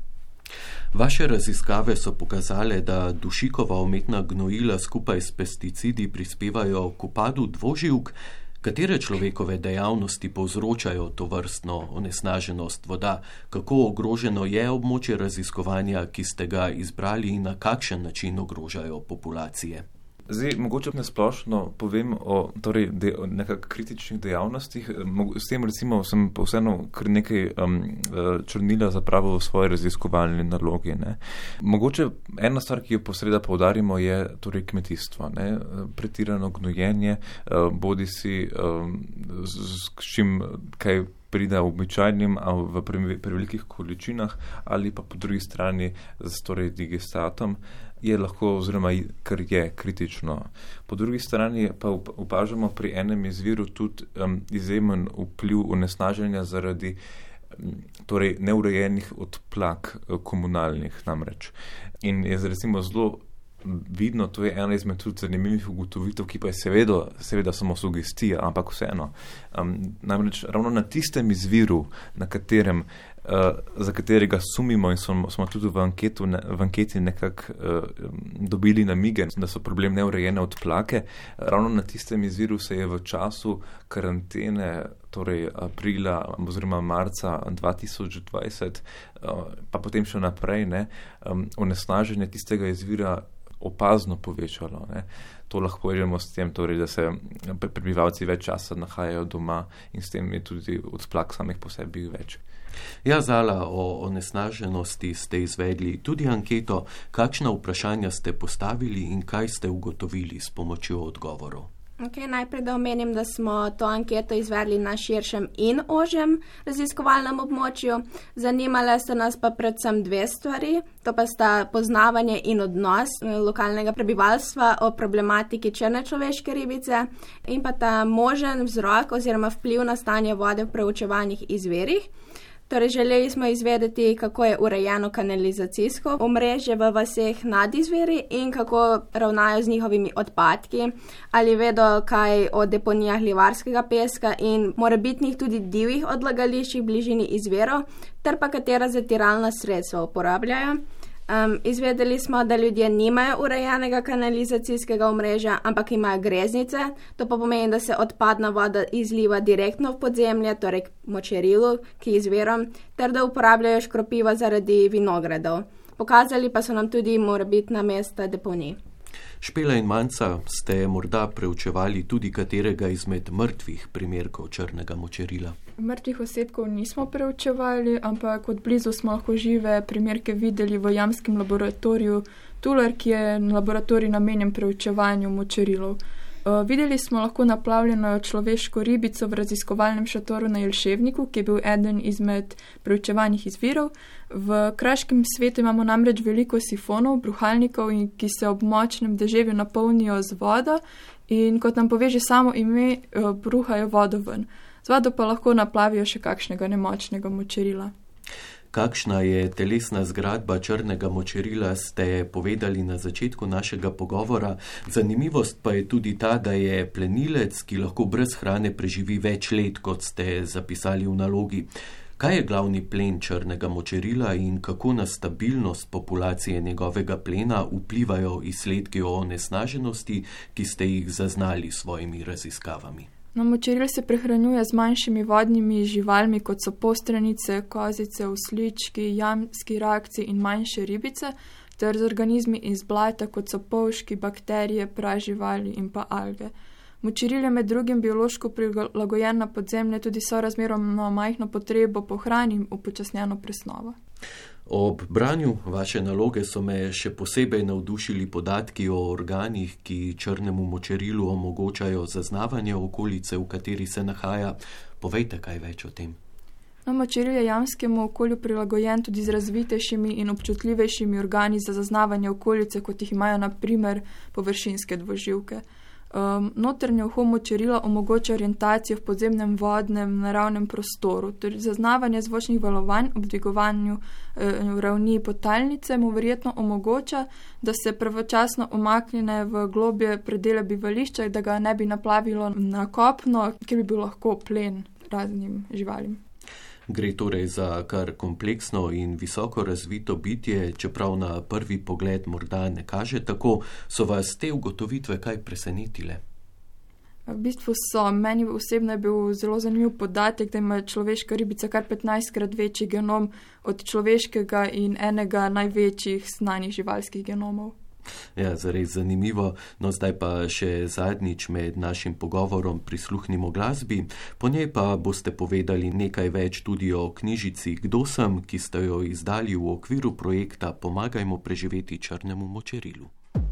Vaše raziskave so pokazale, da dušikova umetna gnojila skupaj s pesticidi prispevajo k upadu dvoživk. Katere človekove dejavnosti povzročajo to vrstno onesnaženost voda? Kako ogroženo je območje raziskovanja, ki ste ga izbrali in na kakšen način ogrožajo populacije? Zdaj, mogoče nasplošno povem o torej, de, nekak kritičnih dejavnostih. S tem recimo sem pa vseeno kar nekaj um, črnila zapravo v svoje raziskovalne naloge. Ne. Mogoče ena stvar, ki jo posreda poudarimo, je torej kmetijstvo. Ne. Pretirano gnojenje, bodi si um, s čim kaj pride v običajnim, a v prevelikih količinah, ali pa po drugi strani s torej digestatom, je lahko, oziroma kar je kritično. Po drugi strani pa opažamo pri enem izviru tudi um, izjemen vpliv onesnaženja zaradi um, torej neurejenih odplak komunalnih namreč. In je recimo zelo vidno, to je ena izmed tudi zanimivih ugotovitev, ki pa je seveda, seveda samo sugestija, ampak vseeno. Um, namreč ravno na tistem izviru, na katerem Uh, za katerega sumimo in smo, smo tudi v, anketu, ne, v anketi nekako uh, dobili namige, da so problem neurejene odplake. Ravno na tistem izviru se je v času karantene, torej aprila oziroma marca dva tisoč dvajset, uh, pa potem še naprej, ne, um, onesnaženje tistega izvira opazno povečalo. Ne. To lahko rečemo s tem, torej, da se prebivalci več časa nahajajo doma in s tem je tudi odplak samih po sebi več. Ja, Zala, o onesnaženosti ste izvedli tudi anketo. Kakšna vprašanja ste postavili in kaj ste ugotovili s pomočjo odgovorov? Okay, najprej da omenim, da smo to anketo izvedli na širšem in ožjem raziskovalnem območju. Zanimale so nas pa predvsem dve stvari, to pa sta poznavanje in odnos lokalnega prebivalstva o problematiki črne človeške ribice in pa ta možen vzrok oziroma vpliv na stanje vode v preučevanih izvirih. Torej, želeli smo izvedeti, kako je urejeno kanalizacijsko omrežje v vaseh nad izviri in kako ravnajo z njihovimi odpadki, ali vedo kaj o deponijah livarskega peska in morebitnih tudi divjih odlagališčih v bližini izvirov, ter pa katera zatiralna sredstva uporabljajo. Um, izvedeli smo, da ljudje nimajo urejenega kanalizacijskega omrežja, ampak imajo greznice. To pa pomeni, da se odpadna voda izliva direktno v podzemlje, torej k močerilu, ki izvirom, ter da uporabljajo škropiva zaradi vinogradov. Pokazali pa so nam tudi morebitna mesta deponij. Špela in Manca, ste morda preučevali tudi katerega izmed mrtvih primerkov črnega močerila? Mrtvih osebkov nismo preučevali, ampak od blizu smo lahko žive primerke videli v jamskem laboratoriju Tuler, ki je laboratorij namenjen preučevanju močerilov. Uh, videli smo lahko naplavljeno človeško ribico v raziskovalnem šatoru na Jelševniku, ki je bil eden izmed preučevanih izvirov. V kraškem svetu imamo namreč veliko sifonov, bruhalnikov, in, ki se ob močnem deževju napolnijo z vodo in kot nam pove že samo ime, uh, bruhajo vodo ven. Z vodo pa lahko naplavijo še kakšnega nemočnega močerila. Kakšna je telesna zgradba črnega močerila, ste povedali na začetku našega pogovora. Zanimivost pa je tudi ta, da je plenilec, ki lahko brez hrane preživi več let, kot ste zapisali v nalogi. Kaj je glavni plen črnega močerila in kako na stabilnost populacije njegovega plena vplivajo izsledki o onesnaženosti, ki ste jih zaznali s svojimi raziskavami? No, močeril se prehranjuje z manjšimi vodnimi živalmi, kot so postranice, kozice, oslički, jamski rakci in manjše ribice, ter z organizmi iz blata, kot so polžki, bakterije, praživali in pa alge. Močeril je med drugim biološko prilagojen na podzemlje tudi sorazmerno majhno potrebo po hrani in upočasnjeno presnovo. Ob branju vaše naloge so me še posebej navdušili podatki o organih, ki črnemu močerilu omogočajo zaznavanje okolice, v kateri se nahaja. Povejte kaj več o tem. No, močeril je jamskemu okolju prilagojen tudi z razvitejšimi in občutljivejšimi organi za zaznavanje okolice, kot jih imajo na primer površinske dvoživke. Um, notrnje uho močerila omogoča orientacijo v podzemnem vodnem naravnem prostoru, torej zaznavanje zvočnih valovanj ob dvigovanju eh, ravni potalnice mu verjetno omogoča, da se pravočasno umakne v globje predele bivališča, da ga ne bi naplavilo na kopno, kjer bi bil lahko plen raznim živalim. Gre torej za kar kompleksno in visoko razvito bitje, čeprav na prvi pogled morda ne kaže tako, so vas te ugotovitve kaj presenetile? V bistvu so. Meni osebno je bil zelo zanimiv podatek, da ima človeška ribica kar petnajstkrat večji genom od človeškega in enega največjih znanih živalskih genomov. Ja, zares zanimivo. No, zdaj pa še zadnjič med našim pogovorom prisluhnimo glasbi, po njej pa boste povedali nekaj več tudi o knjižici Kdo sem, ki ste jo izdali v okviru projekta Pomagajmo preživeti črnemu močerilu.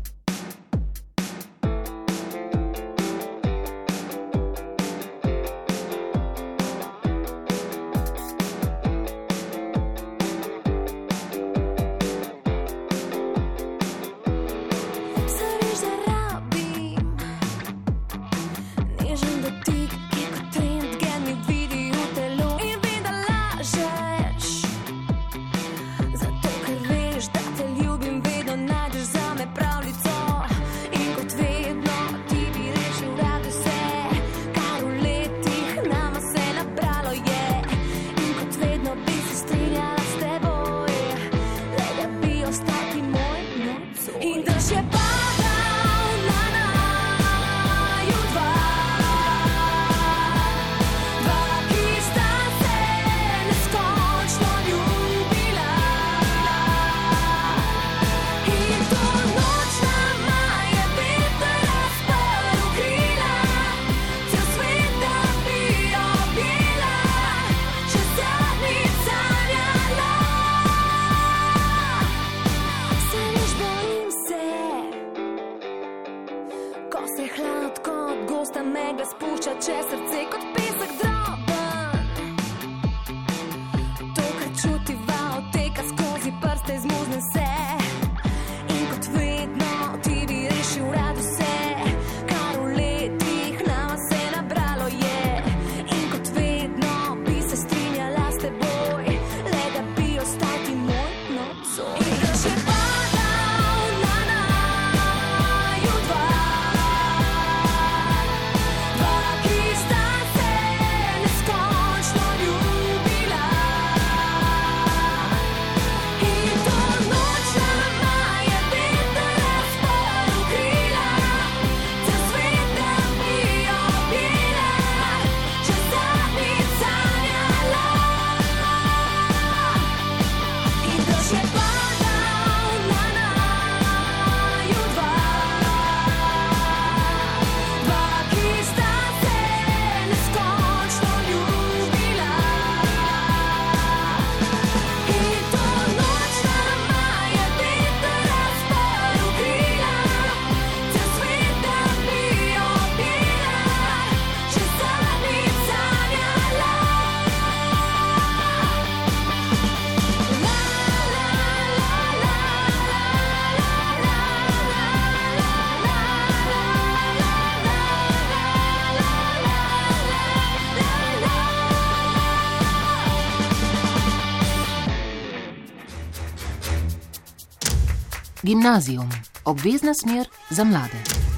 Gimnazijum. Obvezna smer za mlade.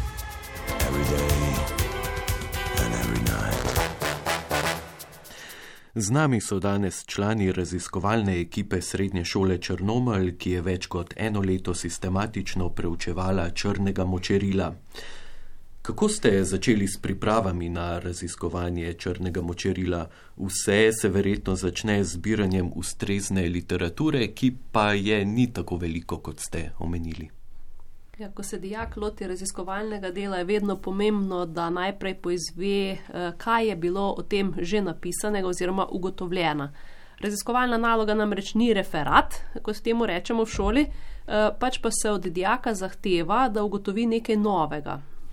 Z nami so danes člani raziskovalne ekipe Srednje šole Črnomelj, ki je več kot eno leto sistematično preučevala črnega močerila. Kako ste začeli s pripravami na raziskovanje črnega močerila? Vse se verjetno začne z zbiranjem ustrezne literature, ki pa je ni tako veliko, kot ste omenili. Ja, ko se dijak loti raziskovalnega dela, je vedno pomembno, da najprej poizve, kaj je bilo o tem že napisanega oziroma ugotovljena. Raziskovalna naloga namreč ni referat, kot temu rečemo v šoli, pač pa se od dijaka zahteva, da ugotovi nekaj novega.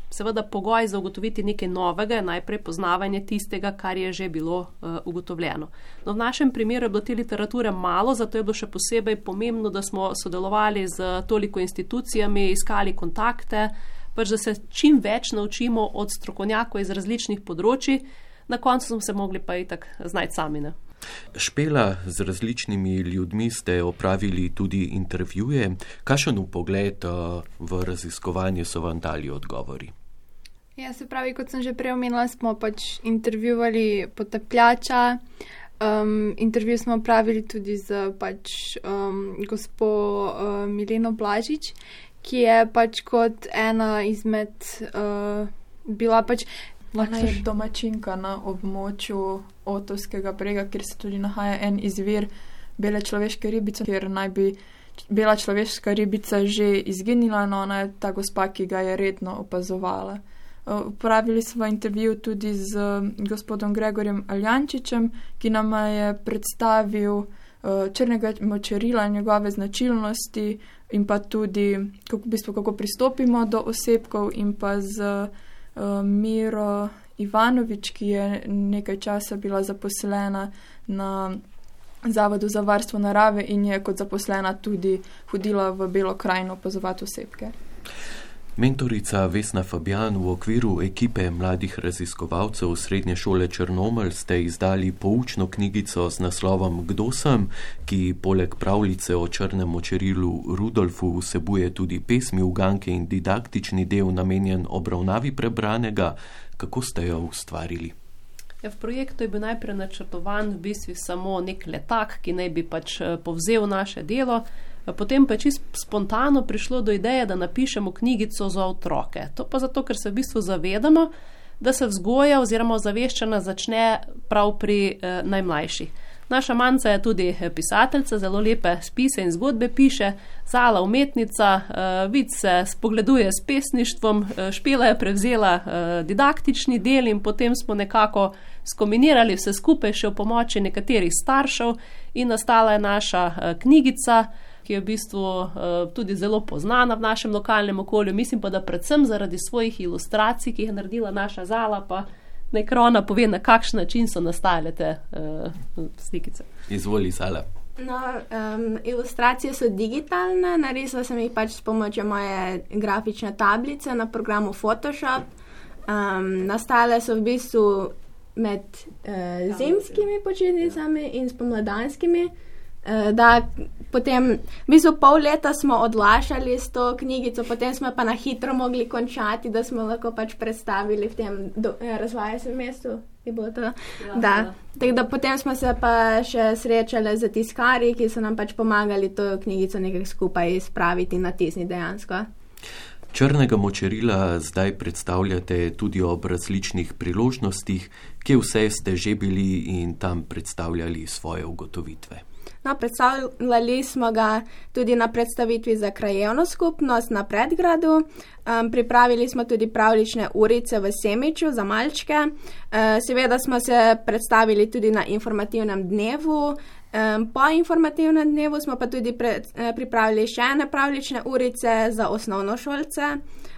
seveda pogoj za ugotoviti nekaj novega je najprej poznavanje tistega, kar je že bilo uh, ugotovljeno. No, v našem primeru je bilo te literature malo, zato je bilo še posebej pomembno, da smo sodelovali z toliko institucijami, iskali kontakte, pač da se čim več naučimo od strokovnjakov iz različnih področji, na koncu smo se mogli pa itak znajti sami, ne. Špela, z različnimi ljudmi ste opravili tudi intervjuje. Kakšen vpogled uh, v raziskovanje so vam dali odgovori? Ja, se pravi, kot sem že prej omenila, smo pač intervjuvali potapljača, um, intervju smo opravili tudi z pač um, gospo uh, Mileno Blažič, ki je pač kot ena izmed uh, bila pač Ona je domačinka na območju Otovskega brega, kjer se tudi nahaja en izvir bele človeške ribice, kjer naj bi bela človeška ribica že izginila, no ona je ta gospa, ki ga je redno opazovala. Upravili smo intervju tudi z gospodom Gregorjem Aljančičem, ki nam je predstavil črnega močerila, njegove značilnosti in pa tudi kako, v bistvu, kako pristopimo do osebkov, in pa z Miro Ivanovič, ki je nekaj časa bila zaposlena na Zavodu za varstvo narave in je kot zaposlena tudi hodila v Belo krajino opazovati osebke. Mentorica Vesna Fabjan, v okviru ekipe mladih raziskovalcev Srednje šole Črnomelj ste izdali poučno knjigico z naslovom Kdo sem, ki poleg pravljice o črnem močerilu Rudolfu vsebuje tudi pesmi, uganke in didaktični del namenjen obravnavi prebranega. Kako ste jo ustvarili? Ja, v projektu je bil najprej načrtovan v bistvu samo nek letak, ki naj bi pač povzel naše delo. Potem pa je čisto spontano prišlo do ideje, da napišemo knjigico za otroke. To pa zato, ker se v bistvu zavedamo, da se vzgoja oziroma ozaveščanja začne prav pri eh, najmlajših. Naša Manca je tudi pisateljica, zelo lepe spise in zgodbe piše, Zala umetnica, eh, Vid se spogleduje s pesništvom, eh, Špela je prevzela eh, didaktični del in potem smo nekako skombinirali vse skupaj še v pomoči nekaterih staršev in nastala je naša eh, knjigica, ki je v bistvu uh, tudi zelo poznana v našem lokalnem okolju. Mislim pa, da predvsem zaradi svojih ilustracij, ki jih je naredila naša Zala, pa naj Krona pove, na kakšen način so nastajale te uh, slikice. Izvoli, Zala. No, um, ilustracije so digitalne, narisala sem jih pač s pomočjo moje grafične tablice na programu Photoshop. Um, nastale so v bistvu med uh, zimskimi počitnicami in spomladanskimi. Da, potem, v bistvu pol leta smo odlašali s to knjigico, potem smo pa na hitro mogli končati, da smo lahko pač predstavili v tem do, razvaja se v mestu. Je bilo to? Ja, da. Tako da potem smo se pa še srečali z tiskarji, ki so nam pač pomagali to knjigico nekaj skupaj spraviti in natisniti dejansko. Črnega močerila zdaj predstavljate tudi ob različnih priložnostih, kje vse ste že bili in tam predstavljali svoje ugotovitve. No, predstavljali smo ga tudi na predstavitvi za krajevno skupnost na Predgradu. Um, pripravili smo tudi pravljične urice v Semiču za malčke. Uh, seveda smo se predstavili tudi na informativnem dnevu. Um, po informativnem dnevu smo pa tudi pre, uh, pripravili še ene pravljične urice za osnovnošolce.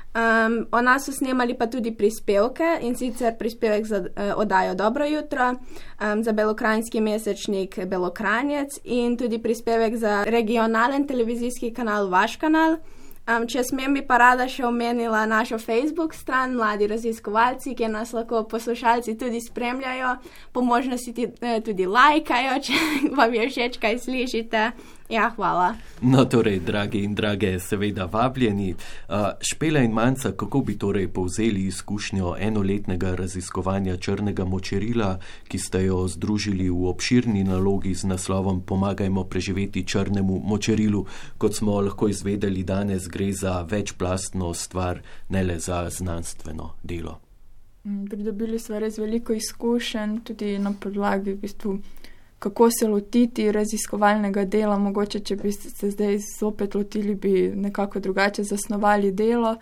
Um, o nas so snemali pa tudi prispevke, in sicer prispevek za uh, oddajo Dobro jutro, um, za belokranjski mesečnik Belokranjec in tudi prispevek za regionalen televizijski kanal Vaš kanal. Um, če smem, bi pa rada še omenila našo Facebook stran Mladi raziskovalci, kjer nas lahko poslušalci tudi spremljajo, po možnosti tudi lajkajo, če vam je všeč, kaj slišite. Ja, hvala. No, torej, dragi in drage, seveda vabljeni. Uh, Špela in Manca, kako bi torej povzeli izkušnjo enoletnega raziskovanja črnega močerila, ki ste jo združili v obširni nalogi z naslovom Pomagajmo preživeti črnemu močerilu? Kot smo lahko izvedeli danes, gre za večplastno stvar, ne le za znanstveno delo. Pridobili smo res veliko izkušenj, tudi na podlagi v bistvu kako se lotiti raziskovalnega dela, mogoče, če bi se zdaj zopet lotili, bi nekako drugače zasnovali delo.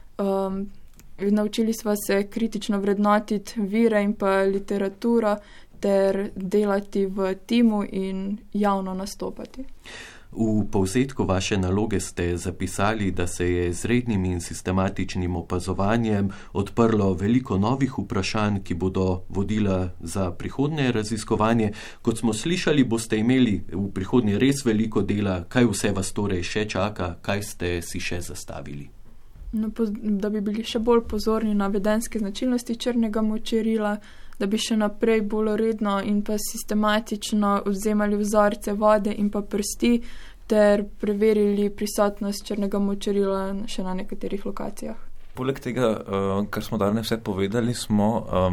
Um, naučili smo se kritično vrednotiti vire in pa literaturo ter delati v timu in javno nastopati. V povzetku vaše naloge ste zapisali, da se je z rednim in sistematičnim opazovanjem odprlo veliko novih vprašanj, ki bodo vodila za prihodnje raziskovanje. Kot smo slišali, boste imeli v prihodnje res veliko dela. Kaj vse vas torej še čaka? Kaj ste si še zastavili? No, da bi bili še bolj pozorni na vedenske značilnosti črnega močerila, da bi še naprej bolj redno in pa sistematično vzemali vzorce vode in pa prsti ter preverili prisotnost črnega močerila še na nekaterih lokacijah. Poleg tega, kar smo danes vse povedali, smo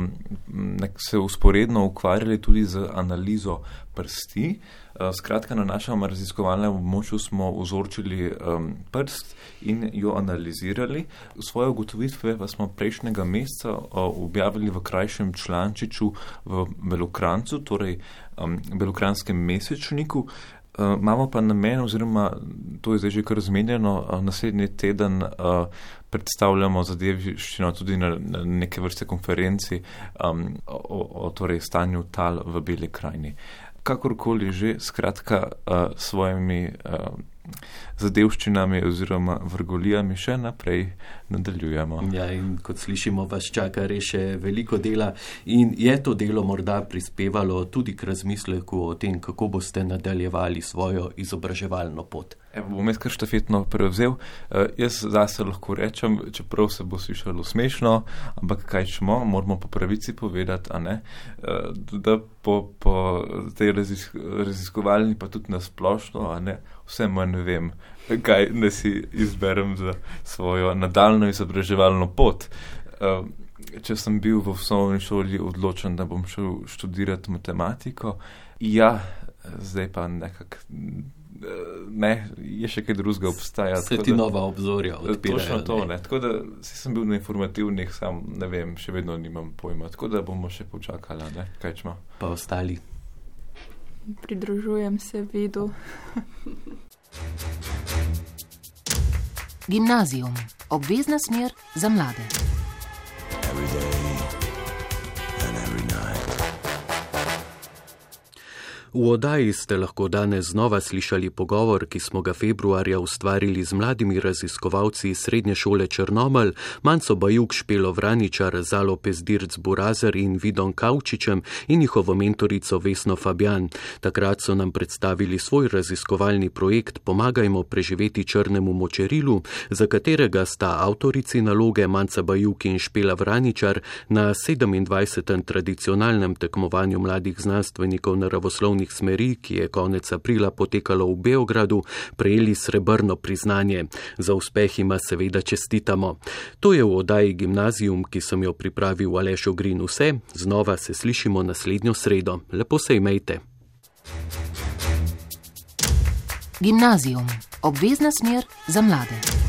se usporedno ukvarjali tudi z analizo prsti. Skratka, na našem raziskovalnem območju smo vzorčili prst in jo analizirali. Svoje ugotovitve pa smo prejšnjega meseca objavili v krajšem člančiču v Belokrancu, torej Belokranskem mesečniku. Imamo pa namen, oziroma to je zdaj že kar zmenjeno, naslednji teden predstavljamo zadevščino tudi na neke vrste konferenci um, o, o torej stanju tal v Beli krajini. Kakorkoli že, skratka, uh, svojimi uh, zadevščinami oziroma vrgolijami še naprej nadaljujemo. Ja, in kot slišimo, vas čaka res še veliko dela in je to delo morda prispevalo tudi k razmisleku o tem, kako boste nadaljevali svojo izobraževalno pot. Evo, bom jaz kar štafetno prevzel. Uh, jaz zase lahko rečem, čeprav se bo slišalo smešno, ampak kaj čemo, moramo po pravici povedati, a ne, uh, da po, po tej razisk, raziskovalni pa tudi nasplošno, a ne, vse manj ne vem, kaj ne si izberem za svojo nadaljno izobraževalno pot. Uh, če sem bil v osnovni šoli odločen, da bom šel študirati matematiko, ja, zdaj pa nekako ne, je še kaj drugega obstaja. Se ti nova obzorja odpirajo. Točno to, ne. Tako da si sem bil na informativnih, sam ne vem, še vedno nimam pojma. Tako da bomo še počakala, ne, kaj čemo. Pa ostali. Pridružujem se vidu. Gimnazijum. Obvezna smer za mlade. Every day and every night. V oddaji ste lahko danes znova slišali pogovor, ki smo ga februarja ustvarili z mladimi raziskovalci Srednje šole Črnomelj, Manco Bajuk, Špelo Vraničar, Zalo Pezdirc Burazer in Vidon Kavčičem in njihovo mentorico Vesno Fabjan. Takrat so nam predstavili svoj raziskovalni projekt Pomagajmo preživeti črnemu močerilu, za katerega sta avtorici naloge Manca Bajuk in Špela Vraničar na sedemindvajsetem tradicionalnem tekmovanju mladih znanstvenikov naravoslovnih smeri, ki je konec aprila potekalo v Beogradu, prejeli srebrno priznanje. Za uspeh ima seveda čestitamo. To je v oddaji Gimnazijum, ki sem jo pripravil Aleš Ogrin vse. Znova se slišimo naslednjo sredo. Lepo se imejte. Gimnazijum. Obvezna smer za mlade.